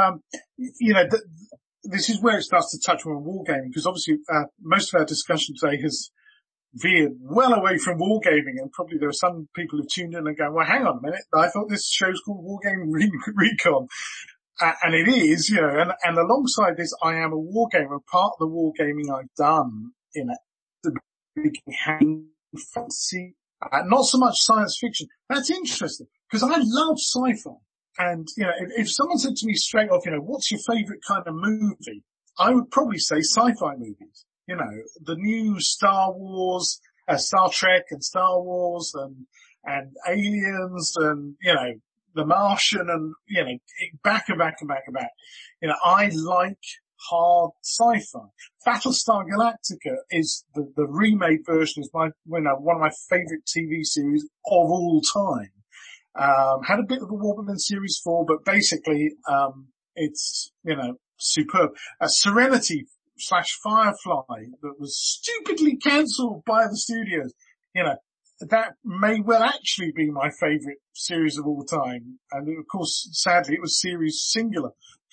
[SPEAKER 2] this is where it starts to touch on wargaming, because obviously, most of our discussion today has veered well away from wargaming, and probably there are some people who've tuned in and going, well, hang on a minute, I thought this show's called Wargaming Recon. And it is, and alongside this, I am a wargamer. Part of the wargaming I've done in the beginning, fantasy, not so much science fiction. That's interesting, because I love sci-fi. And, if someone said to me straight off, what's your favorite kind of movie? I would probably say sci-fi movies. The new Star Wars, Star Trek and Star Wars and Aliens and, The Martian and, back and back and back and back. I like hard sci-fi. Battlestar Galactica is the remade version is one of my favorite TV series of all time. Had a bit of a wobble in series 4, but basically, it's, superb. Serenity / Firefly that was stupidly cancelled by the studios. That may well actually be my favorite series of all time. And of course, sadly, it was series singular.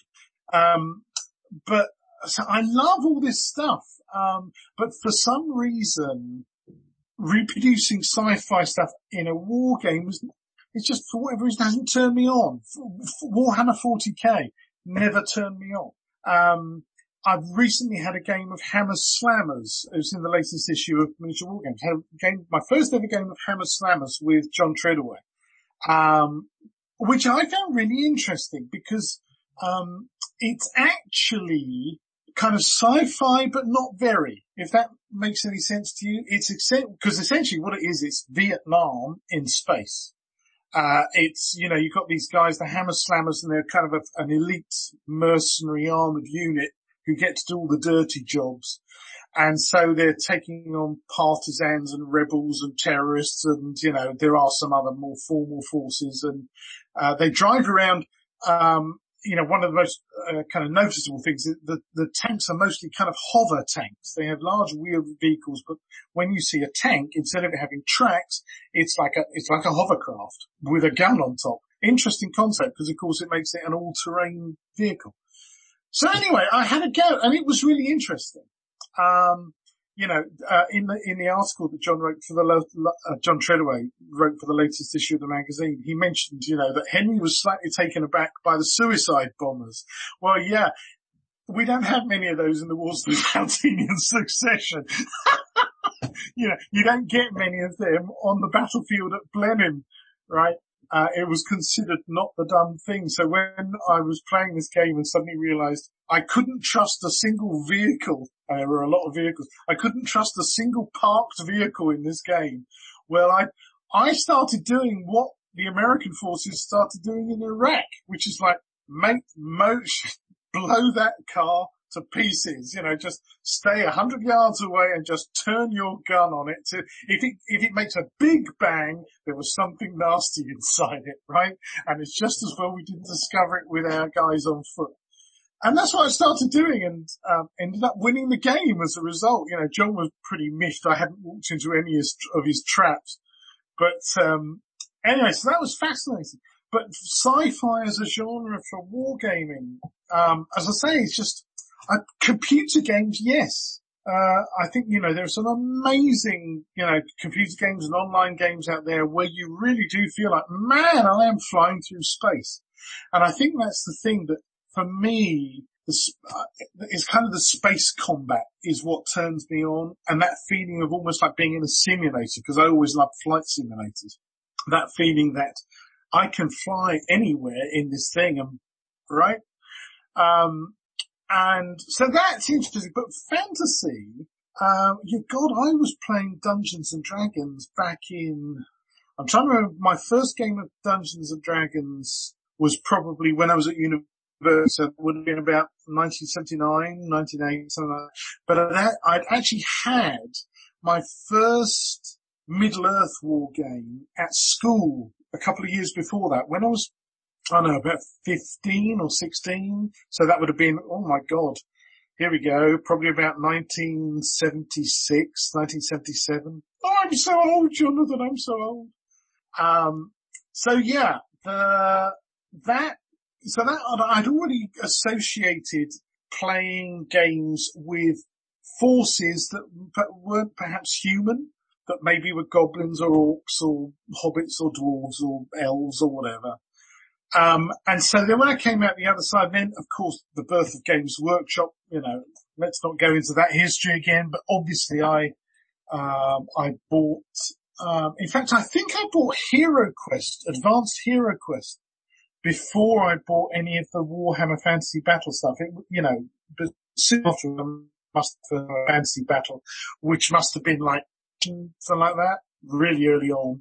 [SPEAKER 2] But so I love all this stuff. But for some reason, reproducing sci-fi stuff in a war game it's just for whatever reason hasn't turned me on. Warhammer 40k never turned me on. I've recently had a game of Hammer Slammers. It was in the latest issue of Miniature War Games. Had a game, my first ever game of Hammer Slammers with John Treadaway, which I found really interesting because it's actually kind of sci-fi, but not very. If that makes any sense to you, because essentially what it is, it's Vietnam in space. It's, you've got these guys, the Hammer Slammers, and they're kind of an elite mercenary armored unit who get to do all the dirty jobs. And so they're taking on partisans and rebels and terrorists and, there are some other more formal forces and, they drive around, one of the most, kind of noticeable things is the tanks are mostly kind of hover tanks. They have large wheeled vehicles, but when you see a tank, instead of it having tracks, it's like a hovercraft with a gun on top. Interesting concept because of course it makes it an all-terrain vehicle. So anyway, I had a go and it was really interesting. In the article that John Treadaway wrote for the latest issue of the magazine, he mentioned, that Henry was slightly taken aback by the suicide bombers. Well, yeah, we don't have many of those in the Wars of the Faltinian Succession. You don't get many of them on the battlefield at Blenheim, right? It was considered not the done thing. So when I was playing this game and suddenly realized I couldn't trust a single vehicle, and there were a lot of vehicles, I couldn't trust a single parked vehicle in this game. Well, I started doing what the American forces started doing in Iraq, which is like, blow that car to pieces. Just stay 100 yards away and just turn your gun on it. If it makes a big bang, there was something nasty inside it, right? And it's just as well we didn't discover it with our guys on foot. And that's what I started doing, and ended up winning the game as a result. John was pretty miffed I hadn't walked into any of his traps. But anyway, so that was fascinating. But sci-fi as a genre for wargaming, as I say, it's just computer games. Yes, I think there are some amazing computer games and online games out there where you really do feel like, man, I am flying through space. And I think that's the thing that, for me, it's kind of the space combat is what turns me on, and that feeling of almost like being in a simulator, because I always loved flight simulators. That feeling that I can fly anywhere in this thing, right? And so that's interesting. But fantasy, I was playing Dungeons and Dragons back in, I'm trying to remember, my first game of Dungeons and Dragons was probably when I was at university. So it would have been about 1979, 1980, something like that. But I'd actually had my first Middle-earth war game at school a couple of years before that, when I was, about 15 or 16. So that would have been, oh my God, here we go, probably about 1976, 1977. Oh, I'm so old, Jonathan, I'm so old. So I'd already associated playing games with forces that weren't perhaps human, that maybe were goblins or orcs or hobbits or dwarves or elves or whatever. And so then when I came out the other side, then of course the birth of Games Workshop, let's not go into that history again, but obviously I bought, in fact I think I bought HeroQuest, Advanced HeroQuest, before I bought any of the Warhammer Fantasy Battle stuff. But soon after I must have a Fantasy Battle, which must have been like something like that, really early on.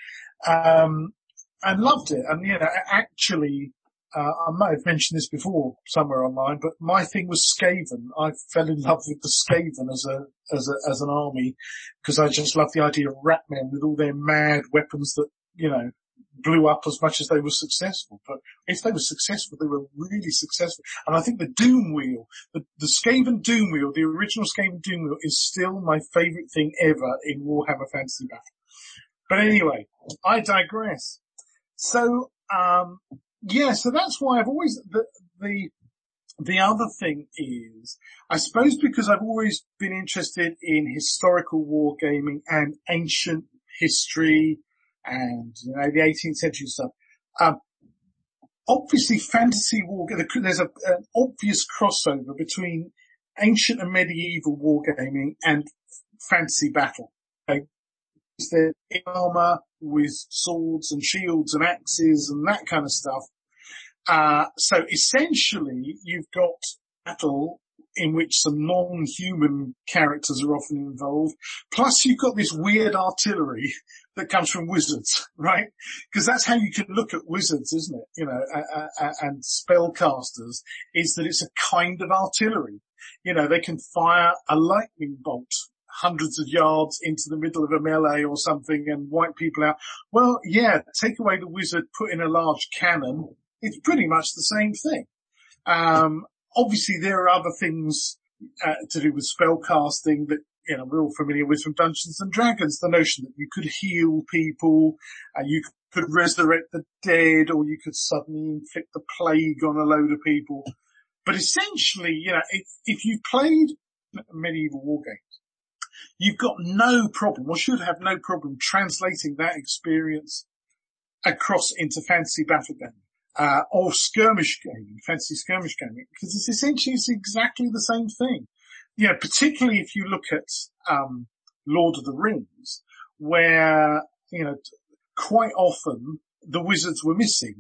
[SPEAKER 2] And loved it. And, actually, I might have mentioned this before somewhere online, but my thing was Skaven. I fell in love with the Skaven as an army, because I just loved the idea of rat men with all their mad weapons that, blew up as much as they were successful. But if they were successful, they were really successful. And I think the Doom Wheel, the Skaven Doom Wheel, the original Skaven Doom Wheel, is still my favourite thing ever in Warhammer Fantasy Battle. But anyway, I digress. So, so that's why I've always, the other thing is, I suppose because I've always been interested in historical wargaming and ancient history and, the 18th century stuff. Obviously fantasy there's an obvious crossover between ancient and medieval wargaming and fantasy battle. They're in armor with swords and shields and axes and that kind of stuff. So essentially you've got battle in which some non-human characters are often involved. Plus you've got this weird artillery that comes from wizards, right? Because that's how you can look at wizards, isn't it? And spellcasters, is that it's a kind of artillery. They can fire a lightning bolt hundreds of yards into the middle of a melee or something and wipe people out. Well, yeah, take away the wizard, put in a large cannon. It's pretty much the same thing. Obviously there are other things, to do with spellcasting that, we're all familiar with from Dungeons and Dragons. The notion that you could heal people, you could resurrect the dead, or you could suddenly inflict the plague on a load of people. But essentially, if you've played medieval war games, you've got no problem, or should have no problem, translating that experience across into fantasy battle gaming, or skirmish gaming, fantasy skirmish gaming, because it's exactly the same thing. Particularly if you look at, Lord of the Rings, where, quite often the wizards were missing.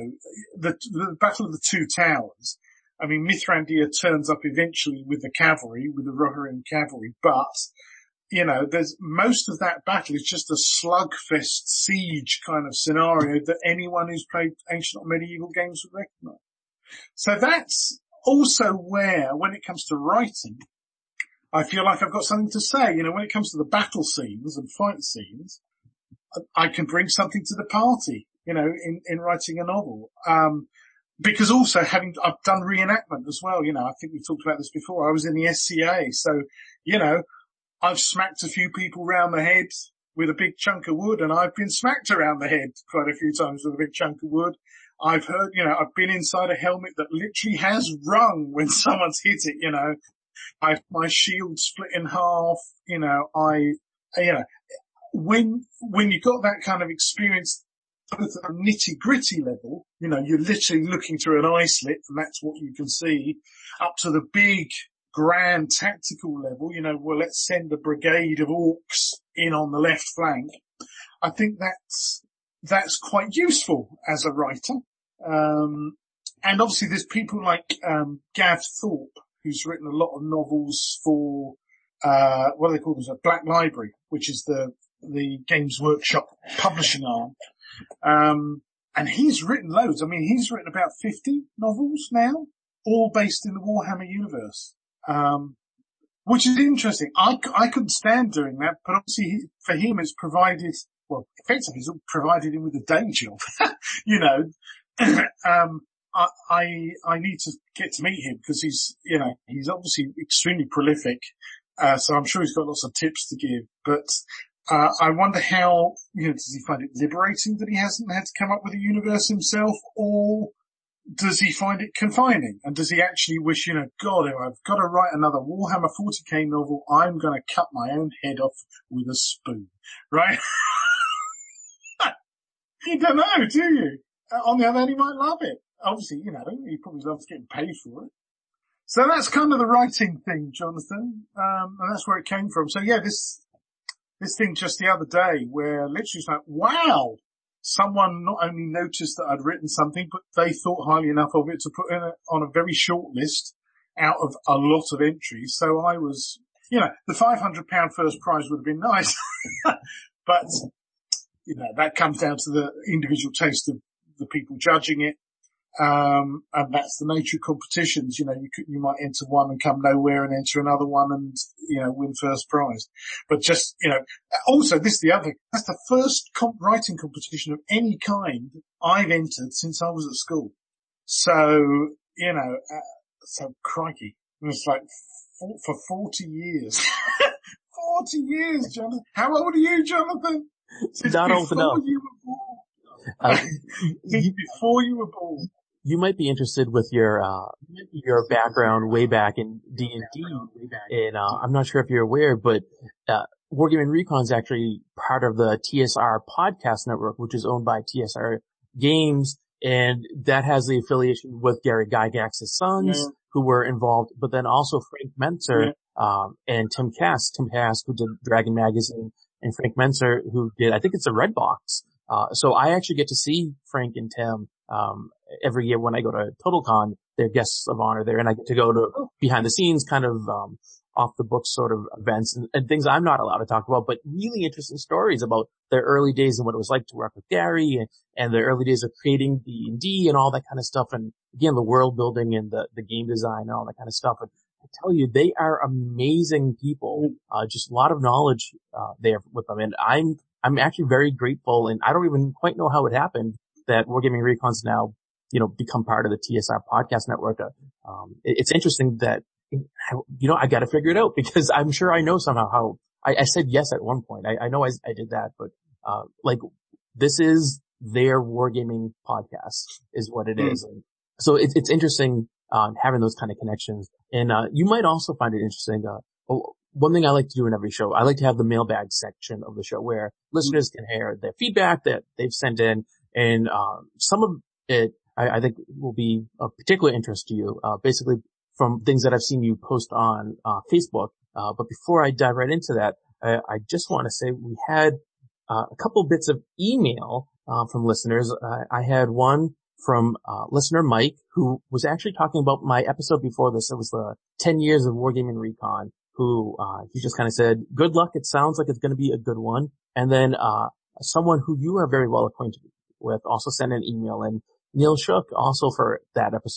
[SPEAKER 2] The Battle of the Two Towers. I mean, Mithrandir turns up eventually with the cavalry, with the Rohirrim cavalry, but, there's most of that battle is just a slugfest siege kind of scenario that anyone who's played ancient or medieval games would recognize. So that's also where, when it comes to writing, I feel like I've got something to say. You know, when it comes to the battle scenes and fight scenes, I can bring something to the party, you know, in writing a novel. Because also I've done reenactment as well, you know, I think we've talked about this before. I was in the SCA, so, you know, I've smacked a few people round the head with a big chunk of wood, and I've been smacked around the head quite a few times with a big chunk of wood. I've heard, you know, I've been inside a helmet that literally has rung when someone's hit it, you know. My shield split in half, you know, you know, when you got that kind of experience, both at a nitty-gritty level, you know, you're literally looking through an eye slit and that's what you can see, up to the big, grand tactical level, you know, well, let's send a brigade of orcs in on the left flank. I think that's quite useful as a writer. And obviously there's people like, Gav Thorpe, who's written a lot of novels for, what do they call them? Black Library, which is the Games Workshop publishing arm. And he's written loads. I mean, he's written about 50 novels now, all based in the Warhammer universe. Which is interesting. I couldn't stand doing that, but obviously for him it's provided, well, effectively it's provided him with a day job, you know. I need to get to meet him because he's obviously extremely prolific. So I'm sure he's got lots of tips to give, but, I wonder how, you know, does he find it liberating that he hasn't had to come up with a universe himself, or does he find it confining? And does he actually wish, you know, God, if I've got to write another Warhammer 40k novel, I'm going to cut my own head off with a spoon, right? You don't know, do you? On the other hand, he might love it. Obviously, you know, he probably loves getting paid for it. So that's kind of the writing thing, Jonathan. And that's where it came from. So yeah, this thing just the other day where literally it's like, wow, someone not only noticed that I'd written something, but they thought highly enough of it to put in on a very short list out of a lot of entries. So I was, you know, the £500 first prize would have been nice, but, you know, that comes down to the individual taste of the people judging it. And that's the nature of competitions. You know, you might enter one and come nowhere and enter another one and, you know, win first prize. But just, you know, also that's the first writing competition of any kind I've entered since I was at school. So, you know, so crikey. It's like for 40 years. 40 years, Jonathan. How old are you, Jonathan? Since
[SPEAKER 1] Not old enough.
[SPEAKER 2] You were born. Since before you were born.
[SPEAKER 1] You might be interested with your background way back in D&D. And, I'm not sure if you're aware, but, Wargaming Recon is actually part of the TSR podcast network, which is owned by TSR Games. And that has the affiliation with Gary Gygax's sons who were involved, but then also Frank Mentzer, and Tim Cass, who did Dragon Magazine, and Frank Mentzer, who did, I think it's a Red Box. So I actually get to see Frank and Tim, every year when I go to TotalCon. They're guests of honor there, and I get to go to behind the scenes kind of, off the books sort of events and things I'm not allowed to talk about, but really interesting stories about their early days and what it was like to work with Gary and their early days of creating D&D and all that kind of stuff. And again, the world building and the game design and all that kind of stuff. And I tell you, they are amazing people. Just a lot of knowledge, there with them. And I'm actually very grateful, and I don't even quite know how it happened that Wargaming Recon's now, you know, become part of the TSR podcast network. It's interesting that, you know, I gotta figure it out because I'm sure I know somehow how I said yes at one point. I know I did that, but, like this is their Wargaming podcast is what it is. And so it's interesting, having those kind of connections. And, you might also find it interesting, one thing I like to do in every show, I like to have the mailbag section of the show where listeners can hear their feedback that they've sent in. And, some of it, I think will be of particular interest to you, basically from things that I've seen you post on, Facebook. But before I dive right into that, I just want to say we had, a couple bits of email, from listeners. I had one from, listener Mike, who was actually talking about my episode before this. It was the 10 years of Wargaming Recon, who, he just kind of said, good luck. It sounds like it's going to be a good one. And then, someone who you are very well acquainted with also sent an email, and Neil Shook also for that episode,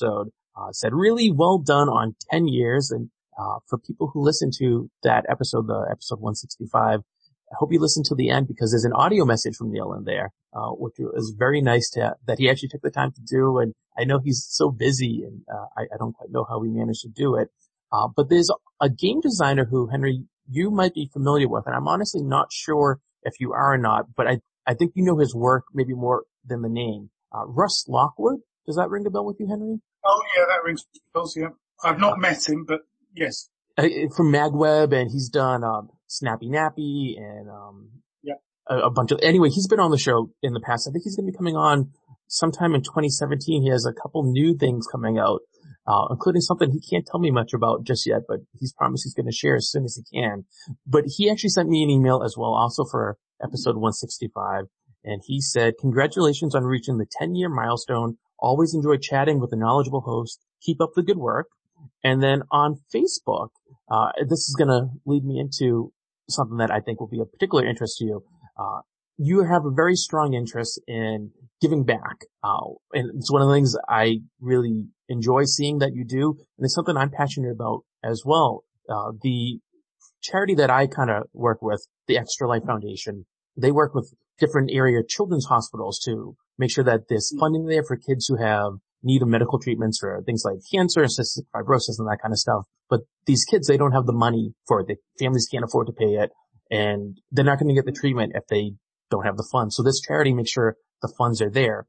[SPEAKER 1] said really well done on 10 years. And, for people who listen to that episode, the episode 165, I hope you listen to the end because there's an audio message from Neil in there, which is very nice that he actually took the time to do. And I know he's so busy and, I don't quite know how he managed to do it. But there's a game designer who, Henry, you might be familiar with, and I'm honestly not sure if you are or not, but I think you know his work maybe more than the name. Russ Lockwood, does that ring a bell with you, Henry?
[SPEAKER 2] Oh yeah, that rings bells, yeah. I've not met him, but yes.
[SPEAKER 1] From MagWeb, and he's done, Snappy Nappy and,
[SPEAKER 2] yeah,
[SPEAKER 1] a bunch of, anyway, he's been on the show in the past. I think he's going to be coming on sometime in 2017. He has a couple new things coming out, including something he can't tell me much about just yet, but he's promised he's going to share as soon as he can. But he actually sent me an email as well, also for episode 165. And he said, congratulations on reaching the 10-year milestone. Always enjoy chatting with a knowledgeable host. Keep up the good work. And then on Facebook, this is going to lead me into something that I think will be of particular interest to you. You have a very strong interest in giving back. And it's one of the things I really enjoy seeing that you do. And it's something I'm passionate about as well. The charity that I kind of work with, the Extra Life Foundation, they work with different area children's hospitals to make sure that there's funding there for kids who have need of medical treatments for things like cancer, cystic fibrosis, and that kind of stuff. But these kids, they don't have the money for it. The families can't afford to pay it, and they're not going to get the treatment if they don't have the funds. So this charity makes sure the funds are there.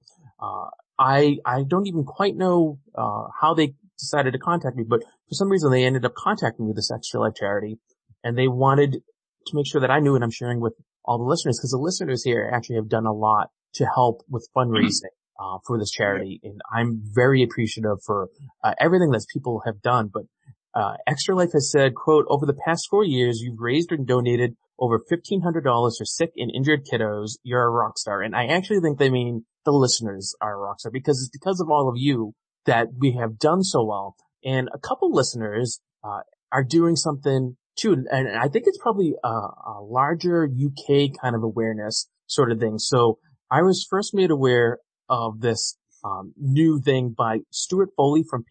[SPEAKER 1] I don't even quite know how they decided to contact me, but for some reason they ended up contacting me, this Extra Life charity, and they wanted to make sure that I knew what I'm sharing with all the listeners, because the listeners here actually have done a lot to help with fundraising for this charity, and I'm very appreciative for everything that people have done. But Extra Life has said, quote, over the past 4 years, you've raised and donated over $1,500 for sick and injured kiddos. You're a rock star. And I actually think they mean the listeners are a rock star, because it's because of all of you that we have done so well. And a couple listeners are doing something too, and I think it's probably a larger UK kind of awareness sort of thing. So I was first made aware of this new thing by Stuart Foley from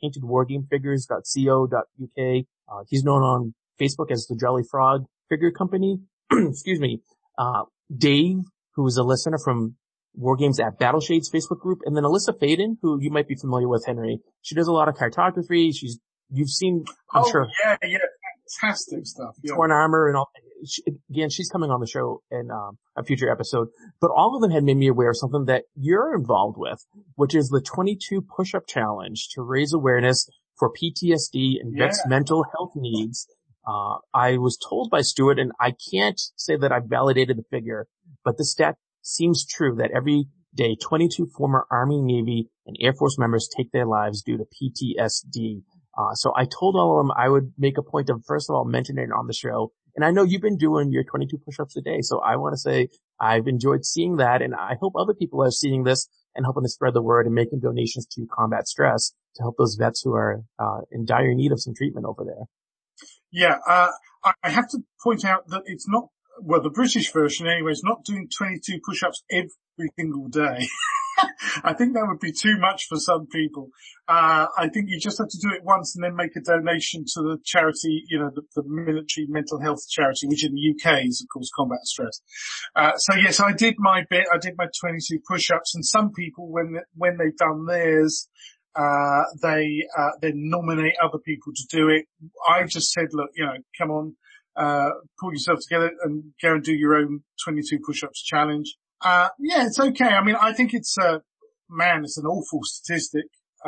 [SPEAKER 1] paintedwargamefigures.co.uk. He's known on Facebook as the Jolly Frog Figure Company. Excuse me. Dave, who is a listener from Wargames at Battleshades Facebook group, and then Alyssa Faden, who you might be familiar with, Henry. She does a lot of cartography. You've seen, I'm sure.
[SPEAKER 2] Yeah. Fantastic stuff. Yeah.
[SPEAKER 1] Torn Armor and all. Again, she's coming on the show in a future episode. But all of them had made me aware of something that you're involved with, which is the 22 push-up challenge to raise awareness for PTSD and vets' mental health needs. I was told by Stuart, and I can't say that I've validated the figure, but the stat seems true that every day 22 former Army, Navy, and Air Force members take their lives due to PTSD. So I told all of them I would make a point of, first of all, mentioning it on the show. And I know you've been doing your 22 push-ups a day, so I want to say I've enjoyed seeing that, and I hope other people are seeing this and helping to spread the word and making donations to Combat Stress to help those vets who are in dire need of some treatment over there.
[SPEAKER 2] Yeah, I have to point out that it's not, well, the British version anyway, is not doing 22 push-ups every single day. I think that would be too much for some people. I think you just have to do it once and then make a donation to the charity, the military mental health charity, which in the UK is, of course, Combat Stress. So yes, I did my bit. I did my 22 push-ups, and some people, when they've done theirs, they then nominate other people to do it. I just said, look, come on, pull yourself together and go and do your own 22 push-ups challenge. It's okay. I mean, I think it's it's an awful statistic,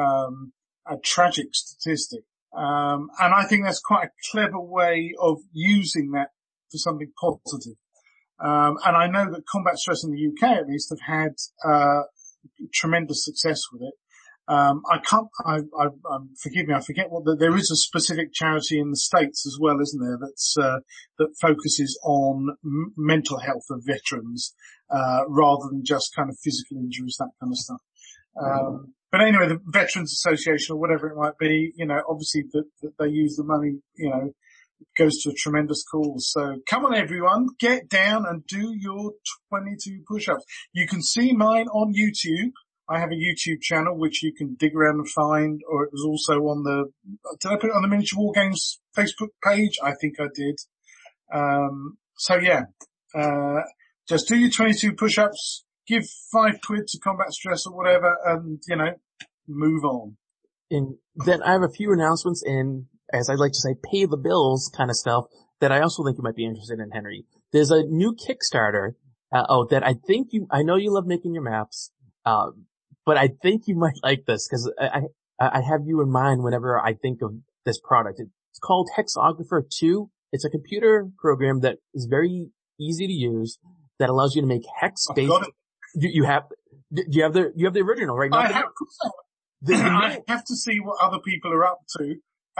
[SPEAKER 2] a tragic statistic. And I think that's quite a clever way of using that for something positive. And I know that Combat Stress in the UK at least have had, tremendous success with it. Forgive me, I forget there is a specific charity in the States as well, isn't there, that focuses on mental health of veterans, rather than just kind of physical injuries, that kind of stuff. But anyway, the Veterans Association or whatever it might be, obviously that they use the money, goes to a tremendous cause. So come on everyone, get down and do your 22 push-ups. You can see mine on YouTube. I have a YouTube channel which you can dig around and find, or it was also on did I put it on the Miniature War Games Facebook page? I think I did. So yeah, just do your 22 push-ups, give £5 to combat stress or whatever, and, move on.
[SPEAKER 1] And then I have a few announcements and, as I'd like to say, pay the bills kind of stuff that I also think you might be interested in, Henry. There's a new Kickstarter, that I know you love making your maps, but I think you might like this because I have you in mind whenever I think of this product. It's called Hexographer 2. It's a computer program that is very easy to use that allows you to make hex-based.
[SPEAKER 2] Got it.
[SPEAKER 1] You have the original, right?
[SPEAKER 2] I have to see what other people are up to.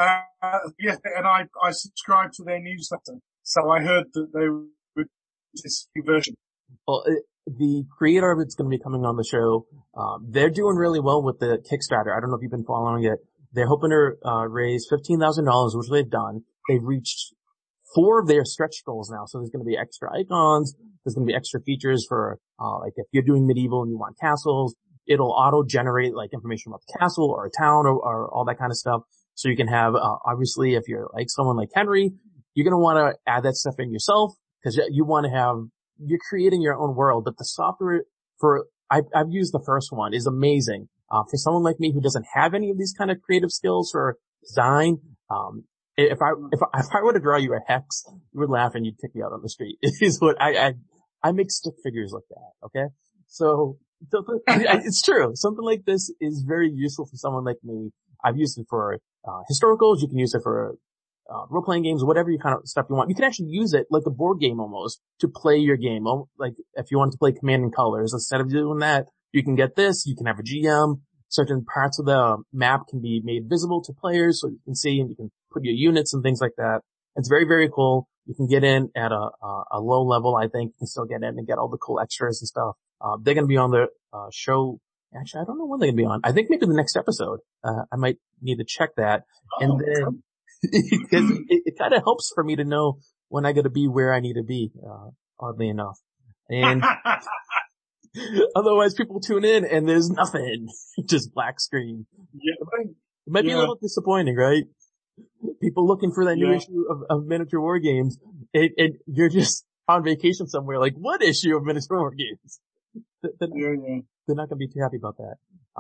[SPEAKER 2] And I subscribe to their newsletter. So I heard that they would this new version.
[SPEAKER 1] Well, the creator of it's going to be coming on the show. They're doing really well with the Kickstarter. I don't know if you've been following it. They're hoping to raise $15,000, which they've done. They've reached 4 of their stretch goals now. So there's going to be extra icons. There's going to be extra features for, like if you're doing medieval and you want castles, it'll auto-generate like information about the castle or a town or all that kind of stuff. So you can have, obviously, if you're like someone like Henry, you're going to want to add that stuff in yourself because you want to have, you're creating your own world. But the software I've used the first one is amazing. For someone like me who doesn't have any of these kind of creative skills or design, if I were to draw you a hex, you would laugh and you'd kick me out on the street. It is what I make stick figures like that. Okay. So it's true. Something like this is very useful for someone like me. I've used it for, historicals. You can use it for, role-playing games, whatever you kind of stuff you want. You can actually use it like a board game almost to play your game. Like if you want to play Command and Colors, instead of doing that, you can get this. You can have a GM. Certain parts of the map can be made visible to players so you can see and you can put your units and things like that. It's very, very cool. You can get in at a low level, I think. You can still get in and get all the cool extras and stuff. They're going to be on the, show. Actually, I don't know when they're going to be on. I think maybe the next episode. I might need to check that. And then it kind of helps for me to know when I got to be where I need to be, oddly enough. And otherwise people tune in and there's nothing. Just black screen.
[SPEAKER 2] Yeah.
[SPEAKER 1] It might be a little disappointing, right? People looking for that new issue of Miniature War Games, and you're just on vacation somewhere like, what issue of Miniature War Games? They're not going to be too happy about that.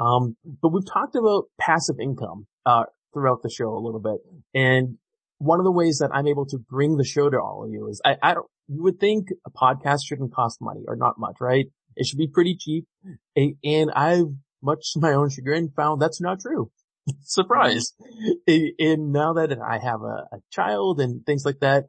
[SPEAKER 1] But we've talked about passive income, throughout the show a little bit. And one of the ways that I'm able to bring the show to all of you is you would think a podcast shouldn't cost money or not much, right? It should be pretty cheap. And I've, much to my own chagrin, found that's not true. Surprise. And now that I have a child and things like that,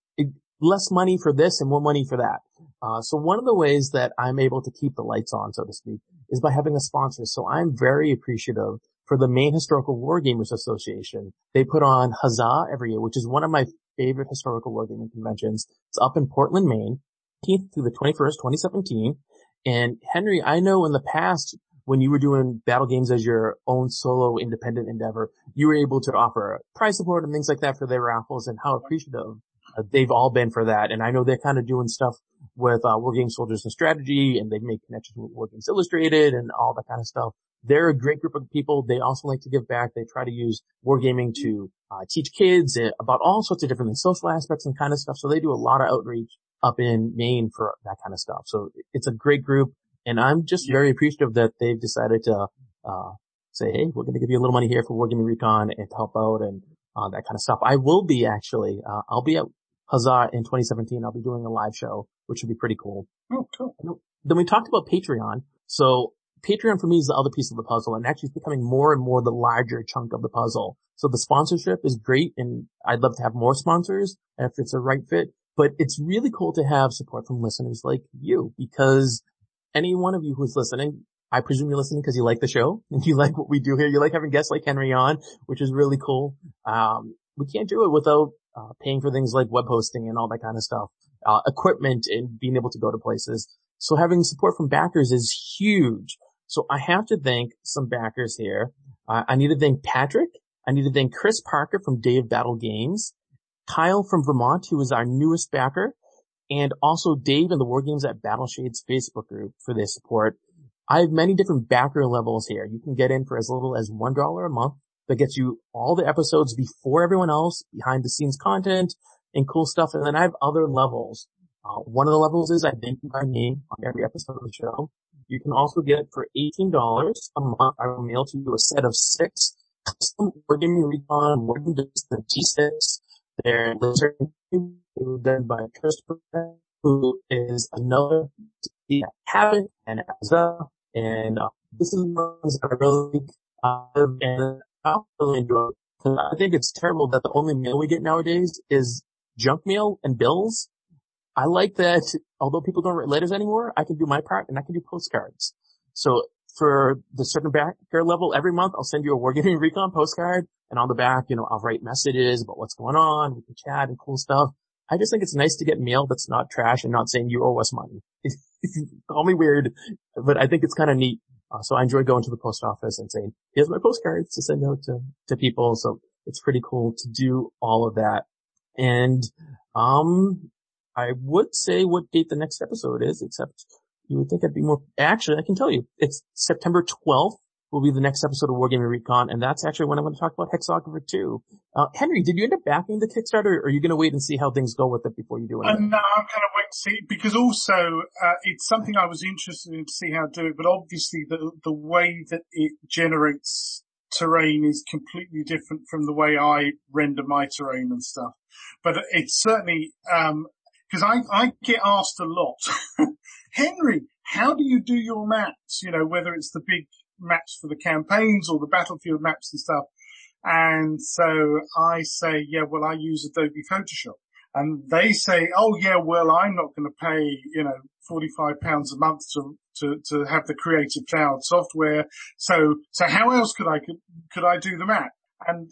[SPEAKER 1] less money for this and more money for that. So one of the ways that I'm able to keep the lights on, so to speak, is by having a sponsor. So I'm very appreciative for the Maine Historical Wargamers Association. They put on Huzzah every year, which is one of my favorite historical wargaming conventions. It's up in Portland, Maine, 18th through the 21st, 2017. And Henry, I know in the past, when you were doing battle games as your own solo independent endeavor, you were able to offer prize support and things like that for their raffles, and how appreciative they've all been for that. And I know they're kind of doing stuff with Wargame Soldiers and Strategy, and they've made connections with Wargames Illustrated and all that kind of stuff. They're a great group of people. They also like to give back. They try to use wargaming to teach kids about all sorts of different things, social aspects and kind of stuff. So they do a lot of outreach up in Maine for that kind of stuff. So it's a great group, and I'm just very appreciative that they've decided to say, hey, we're going to give you a little money here for Wargaming Recon and to help out and that kind of stuff. I will be actually, I'll be at Huzzah in 2017. I'll be doing a live show, which would be pretty cool.
[SPEAKER 2] Oh, cool.
[SPEAKER 1] Then we talked about Patreon. So Patreon for me is the other piece of the puzzle, and actually it's becoming more and more the larger chunk of the puzzle. So the sponsorship is great, and I'd love to have more sponsors if it's a right fit. But it's really cool to have support from listeners like you, because any one of you who's listening, I presume you're listening because you like the show and you like what we do here. You like having guests like Henry on, which is really cool. We can't do it without paying for things like web hosting and all that kind of stuff, equipment and being able to go to places. So having support from backers is huge. So I have to thank some backers here. I need to thank Patrick. I need to thank Chris Parker from Day of Battle Games, Kyle from Vermont, who is our newest backer, and also Dave and the War Games at Battle Shades Facebook group for their support. I have many different backer levels here. You can get in for as little as $1 a month. That gets you all the episodes before everyone else, behind the scenes content and cool stuff. And then I have other levels. One of the levels is I thank you by name on every episode of the show. You can also get it for $18 a month. I will mail to you a set of 6 custom Wargaming Recon Wargaming Discs, the G6. They're done by Christopher, who is another Habit and Azza. And this is ones that I really and I really enjoy. I think it's terrible that the only mail we get nowadays is junk mail and bills. I like that, although people don't write letters anymore, I can do my part and I can do postcards. So for the certain backer level, every month I'll send you a Wargaming Recon postcard, and on the back, I'll write messages about what's going on, we can chat and cool stuff. I just think it's nice to get mail that's not trash and not saying you owe us money. Call me weird, but I think it's kind of neat. So I enjoy going to the post office and saying, here's my postcards to send out to people. So it's pretty cool to do all of that. And, I would say what date the next episode is, except you would think I'd be more, actually I can tell you, it's September 12th will be the next episode of Wargaming Recon, and that's actually when I'm going to talk about Hexographer 2. Henry, did you end up backing the Kickstarter, or are you going to wait and see how things go with it before you do it?
[SPEAKER 2] No, I'm kind of wait to see, because also, it's something I was interested in to see how to do it, but obviously the way that it generates terrain is completely different from the way I render my terrain and stuff. But it's certainly, because I get asked a lot, Henry, how do you do your maps? Whether it's the big maps for the campaigns or the battlefield maps and stuff. And so I say, yeah, well, I use Adobe Photoshop. And they say, oh yeah, well, I'm not going to pay, £45 a month to have the Creative Cloud software. So how else could I do the map? And,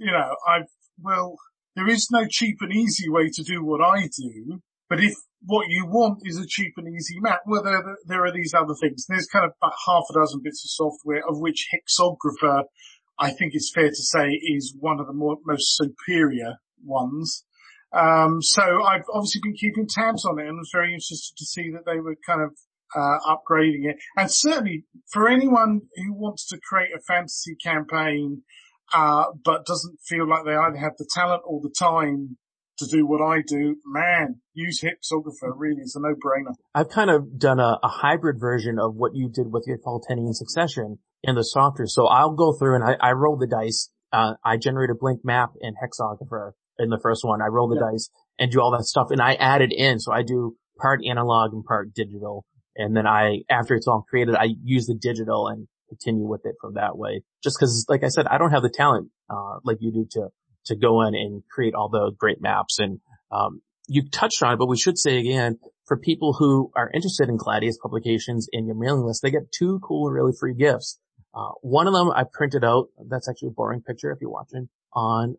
[SPEAKER 2] there is no cheap and easy way to do what I do. But if what you want is a cheap and easy map, well, there are these other things. There's kind of about half a dozen bits of software, of which Hexographer, I think it's fair to say, is one of the most superior ones. So I've obviously been keeping tabs on it, and was very interested to see that they were kind of upgrading it. And certainly for anyone who wants to create a fantasy campaign, but doesn't feel like they either have the talent or the time to do what I do, man, use Hexographer. Really, it's a no-brainer.
[SPEAKER 1] I've kind of done a hybrid version of what you did with your Faltenian Succession in the software. So I'll go through and I roll the dice. I generate a blank map in Hexographer in the first one. I roll the dice and do all that stuff, and I add it in. So I do part analog and part digital. And then after it's all created, I use the digital and continue with it from that way. Just cause, like I said, I don't have the talent, like you do to go in and create all the great maps. And, you touched on it, but we should say again, for people who are interested in Gladius publications in your mailing list, they get 2 cool and really free gifts. One of them I printed out. That's actually a boring picture if you're watching on,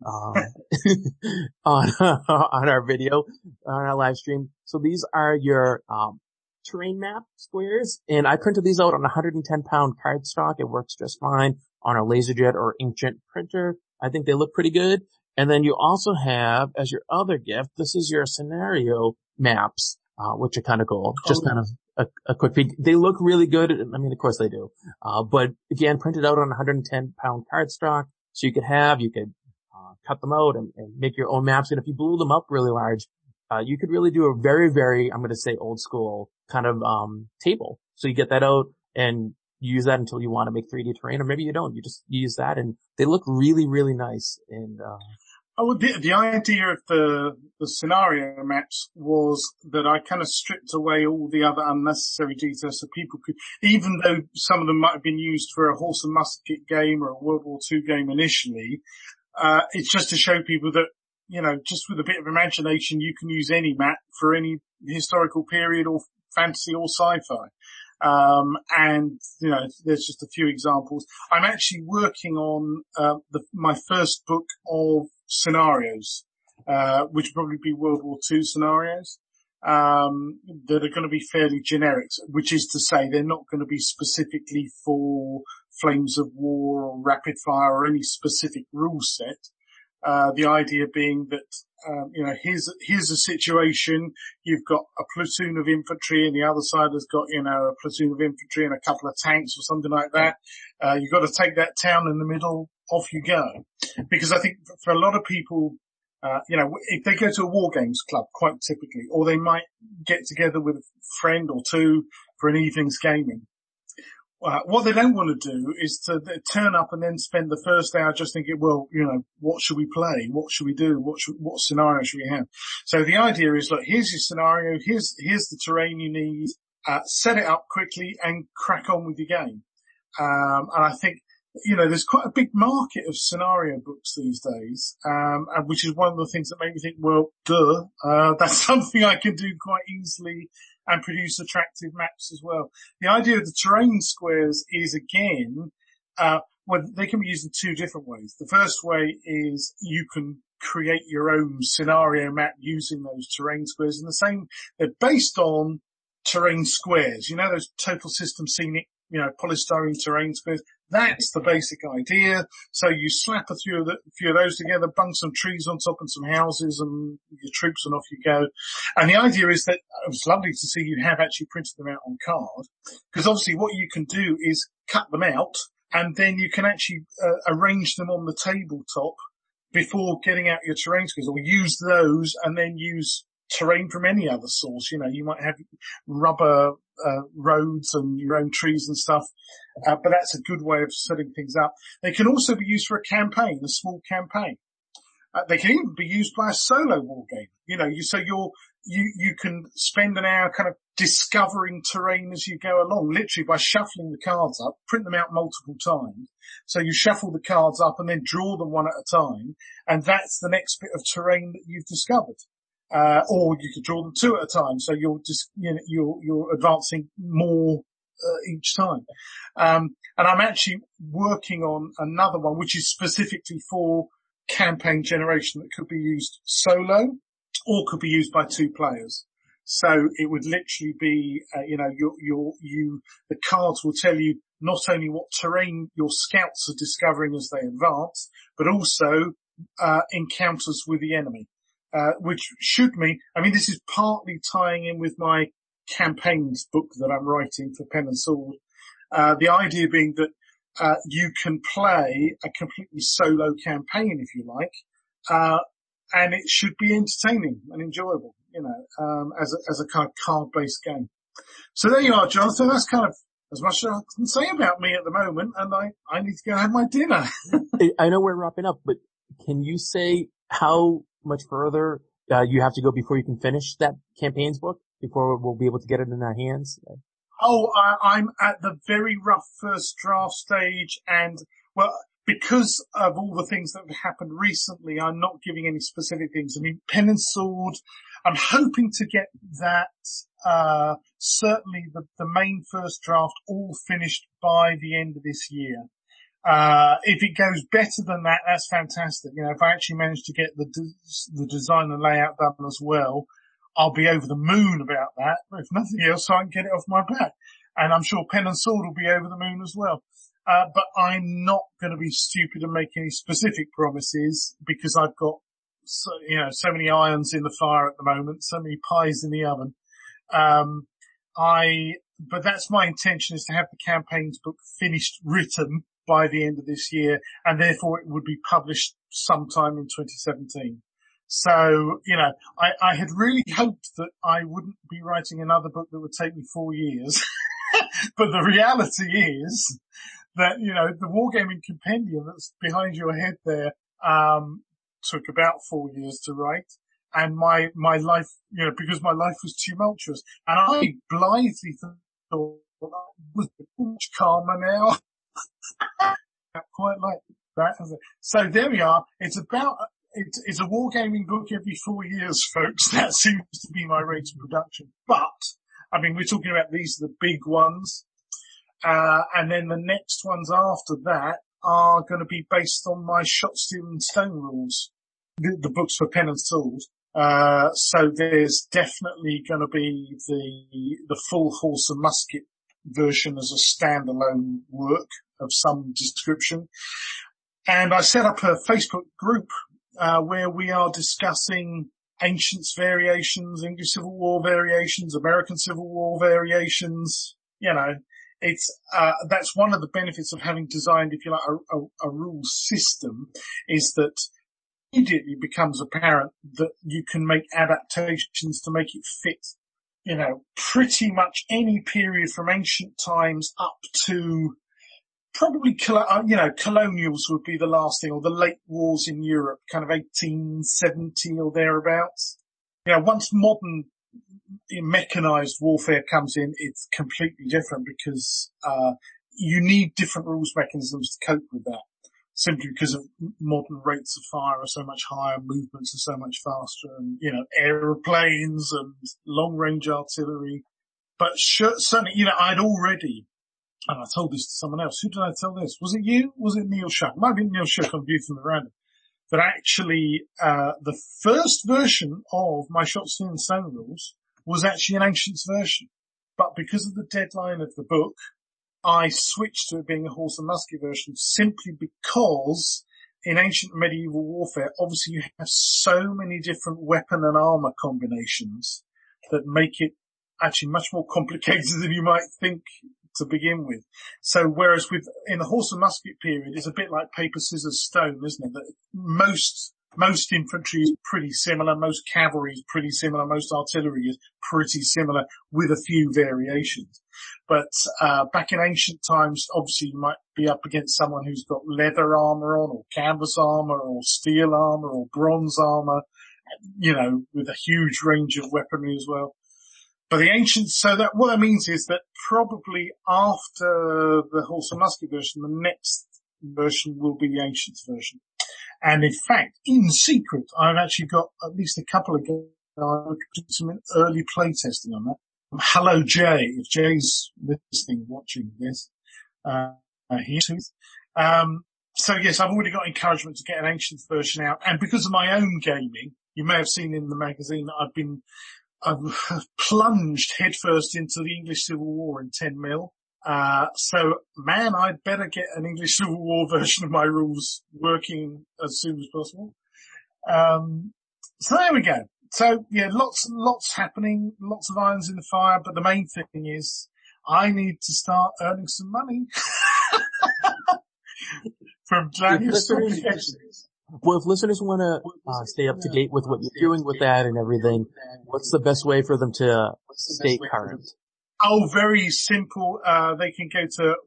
[SPEAKER 1] on our video, on our live stream. So these are your, terrain map squares, and I printed these out on a 110-pound cardstock. It works just fine on a LaserJet or inkjet printer. I think they look pretty good. And then you also have, as your other gift, this is your scenario maps, which are kind of cool. Just kind of a quick peek. They look really good. I mean, of course they do. But again, printed out on a 110-pound cardstock. So you could cut them out and make your own maps. And if you blew them up really large, you could really do a very, very, I'm going to say old school kind of, table. So you get that out and you use that until you want to make 3D terrain, or maybe you don't. You just use that, and they look really, really nice. And,
[SPEAKER 2] the idea of the scenario maps was that I kind of stripped away all the other unnecessary details so people could, even though some of them might have been used for a horse and musket game or a World War II game initially, it's just to show people that, just with a bit of imagination, you can use any map for any historical period or fantasy or sci-fi. And, there's just a few examples. I'm actually working on, my first book of scenarios, which will probably be World War II scenarios, that are going to be fairly generic, which is to say they're not going to be specifically for Flames of War or Rapid Fire or any specific rule set. The idea being that, here's a situation. You've got a platoon of infantry and the other side has got, a platoon of infantry and a couple of tanks or something like that. You've got to take that town in the middle, off you go. Because I think for a lot of people, if they go to a war games club, quite typically, or they might get together with a friend or two for an evening's gaming. What they don't want to do is to turn up and then spend the first hour just thinking, well, what should we play? What should we do? What scenario should we have? So the idea is, look, here's your scenario. Here's the terrain you need. Set it up quickly and crack on with your game. And I think, there's quite a big market of scenario books these days, and which is one of the things that made me think, well, that's something I can do quite easily and produce attractive maps as well. The idea of the terrain squares is, again, they can be used in two different ways. The first way is you can create your own scenario map using those terrain squares, and they're based on terrain squares. Those total system scenic, polystyrene terrain squares. That's the basic idea. So you slap a few of those together, bung some trees on top and some houses and your troops, and off you go. And the idea is that it was lovely to see you have actually printed them out on card, because obviously what you can do is cut them out and then you can actually arrange them on the tabletop before getting out your terrain squares, or use those and then use terrain from any other source. You might have rubber roads and your own trees and stuff, but that's a good way of setting things up. They can also be used for a campaign, a small campaign. They can even be used by a solo war game. You can spend an hour kind of discovering terrain as you go along, literally by shuffling the cards up, print them out multiple times. So you shuffle the cards up and then draw them one at a time, and that's the next bit of terrain that you've discovered. Or you could draw them two at a time, so you're just, you're advancing more, each time. And I'm actually working on another one, which is specifically for campaign generation, that could be used solo or could be used by two players. So it would literally be, the cards will tell you not only what terrain your scouts are discovering as they advance, but also, encounters with the enemy. Which should mean, this is partly tying in with my campaigns book that I'm writing for Pen and Sword. The idea being that, you can play a completely solo campaign, if you like, and it should be entertaining and enjoyable, as a kind of card-based game. So there you are, Jonathan. That's kind of as much as I can say about me at the moment, and I need to go have my dinner.
[SPEAKER 1] I know we're wrapping up, but can you say how much further you have to go before you can finish that campaigns book, before we'll be able to get it in our hands?
[SPEAKER 2] I'm at the very rough first draft stage, and because of all the things that have happened recently, I'm not giving any specific things. Pen and Sword, I'm hoping to get that, certainly the main first draft all finished by the end of this year. If it goes better than that, that's fantastic. If I actually manage to get the design and layout done as well, I'll be over the moon about that. If nothing else, so I can get it off my back. And I'm sure Pen and Sword will be over the moon as well. But I'm not going to be stupid and make any specific promises, because I've got so many irons in the fire at the moment, so many pies in the oven. But that's my intention, is to have the campaigns book finished, written by the end of this year, and therefore it would be published sometime in 2017. So, I had really hoped that I wouldn't be writing another book that would take me 4 years. But the reality is that, the Wargaming Compendium that's behind your head there, took about 4 years to write. And my life, because my life was tumultuous. And I blithely thought, was much calmer now. Quite like that. So there we are. It's a wargaming book every 4 years, folks. That seems to be my rate of production. But, we're talking about these are the big ones. And then the next ones after that are going to be based on my shot, steel and stone rules. The books for Pen and Sword. So there's definitely going to be the full horse and musket version as a standalone work of some description. And I set up a Facebook group where we are discussing Ancients variations, English Civil War variations, American Civil War variations. You know, it's, that's one of the benefits of having designed, if you like, a rules system, is that immediately becomes apparent that you can make adaptations to make it fit, you know, pretty much any period from ancient times up to probably, colonials would be the last thing, or the late wars in Europe, kind of 1870 or thereabouts. You know, once modern mechanized warfare comes in, it's completely different because, you need different rules mechanisms to cope with that, simply because of modern rates of fire are so much higher, movements are so much faster, and, you know, aeroplanes and long range artillery. But certainly, you know, I'd already, and I told this to someone else. Who did I tell this? Was it you? Was it Neil Shuck? It might have been Neil Shuck on View from the Random. That actually, the first version of my Shot, Steel and Stone rules was actually an Ancients version. But because of the deadline of the book, I switched to it being a horse and musket version simply because in ancient and medieval warfare, obviously you have so many different weapon and armor combinations that make it actually much more complicated than you might think to begin with. So whereas in the horse and musket period, it's a bit like paper, scissors, stone, isn't it? That most infantry is pretty similar, most cavalry is pretty similar, most artillery is pretty similar with a few variations. But, back in ancient times, obviously you might be up against someone who's got leather armor on, or canvas armor, or steel armor, or bronze armor, you know, with a huge range of weaponry as well. But the ancients, so that what that means is that probably after the horse and musket version, the next version will be the ancients version. And in fact, in secret, I've actually got at least a couple of guys doing some early play testing on that. Hello, Jay. If Jay's listening, watching this, he is. So yes, I've already got encouragement to get an ancients version out. And because of my own gaming, you may have seen in the magazine that I've plunged headfirst into the English Civil War in 10 mil. So man, I'd better get an English Civil War version of my rules working as soon as possible. So there we go. So yeah, lots happening, lots of irons in the fire, but the main thing is I need to start earning some money from Gladius publications.
[SPEAKER 1] Well, if listeners want to stay up to date with what you're doing with that and everything, what's the best way for them to stay current?
[SPEAKER 2] Oh, very simple. They can go to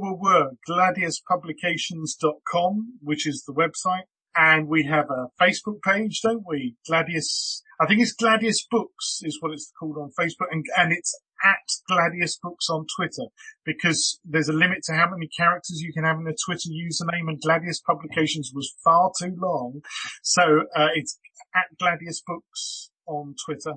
[SPEAKER 2] gladiuspublications.com, which is the website. And we have a Facebook page, don't we? Gladius, I think it's Gladius Books is what it's called on Facebook. And it's at Gladius Books on Twitter, because there's a limit to how many characters you can have in a Twitter username, and Gladius Publications was far too long. So, it's at Gladius Books on Twitter.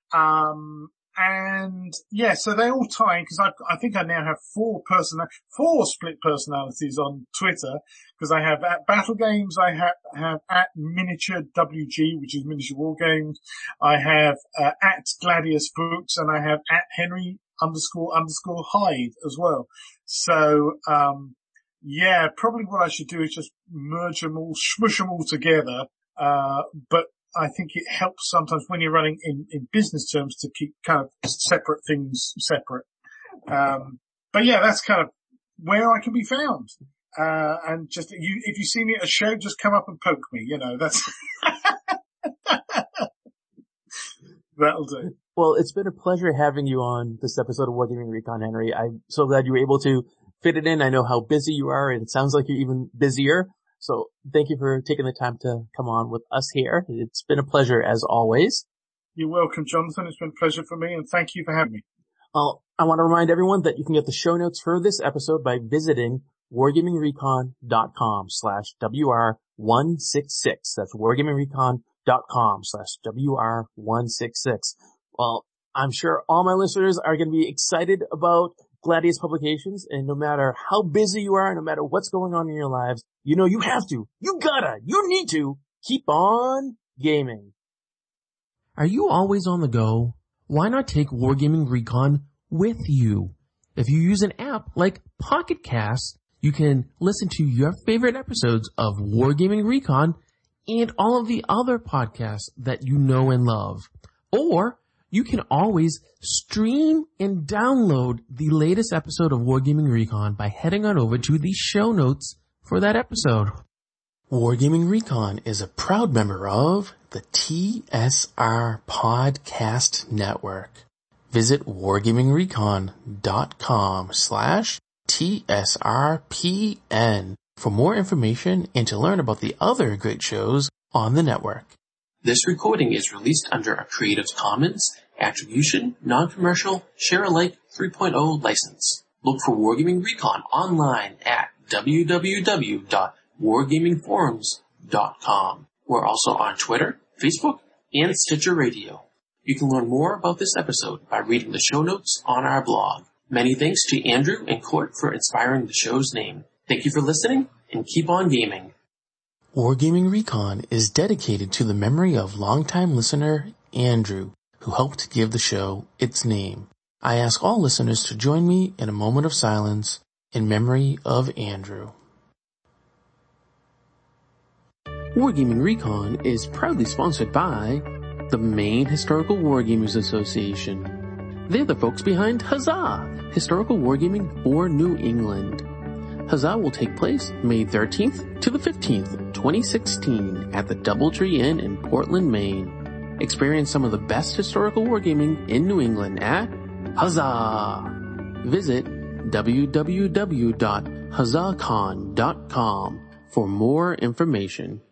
[SPEAKER 2] And yeah, so they all tie in, because I think I now have four split personalities on Twitter, because I have at Battle Games, I have at Miniature WG, which is Miniature War Games, I have at Gladius Books, and I have at Henry __ Hyde as well. So yeah, probably what I should do is just merge them all, smush them all together, but I think it helps sometimes when you're running in business terms to keep kind of separate things separate. But yeah, that's kind of where I can be found. And just, if you see me at a show, just come up and poke me, you know, that's, that'll do.
[SPEAKER 1] Well, it's been a pleasure having you on this episode of Wargaming Recon, Henry. I'm so glad you were able to fit it in. I know how busy you are, and it sounds like you're even busier. So thank you for taking the time to come on with us here. It's been a pleasure as always.
[SPEAKER 2] You're welcome, Jonathan. It's been a pleasure for me, and thank you for having me.
[SPEAKER 1] Well, I want to remind everyone that you can get the show notes for this episode by visiting wargamingrecon.com/WR166. That's wargamingrecon.com/WR166. Well, I'm sure all my listeners are going to be excited about Gladius Publications, and no matter how busy you are, no matter what's going on in your lives, you know you have to, you need to keep on gaming. Are you always on the go? Why not take Wargaming Recon with you? If you use an app like Pocket Cast, you can listen to your favorite episodes of Wargaming Recon and all of the other podcasts that you know and love. Or you can always stream and download the latest episode of Wargaming Recon by heading on over to the show notes for that episode. Wargaming Recon is a proud member of the TSR Podcast Network. Visit wargamingrecon.com/TSRPN for more information and to learn about the other great shows on the network. This recording is released under a Creative Commons Attribution, Non-Commercial, Share-alike 3.0 license. Look for Wargaming Recon online at www.wargamingforums.com. We're also on Twitter, Facebook, and Stitcher Radio. You can learn more about this episode by reading the show notes on our blog. Many thanks to Andrew and Court for inspiring the show's name. Thank you for listening, and keep on gaming. Wargaming Recon is dedicated to the memory of longtime listener Andrew, who helped give the show its name. I ask all listeners to join me in a moment of silence in memory of Andrew. Wargaming Recon is proudly sponsored by the Maine Historical Wargamers Association. They're the folks behind Huzzah! Historical Wargaming for New England. Huzzah will take place May 13th to the 15th, 2016 at the Doubletree Inn in Portland, Maine. Experience some of the best historical wargaming in New England at Huzzah! Visit www.huzzahcon.com for more information.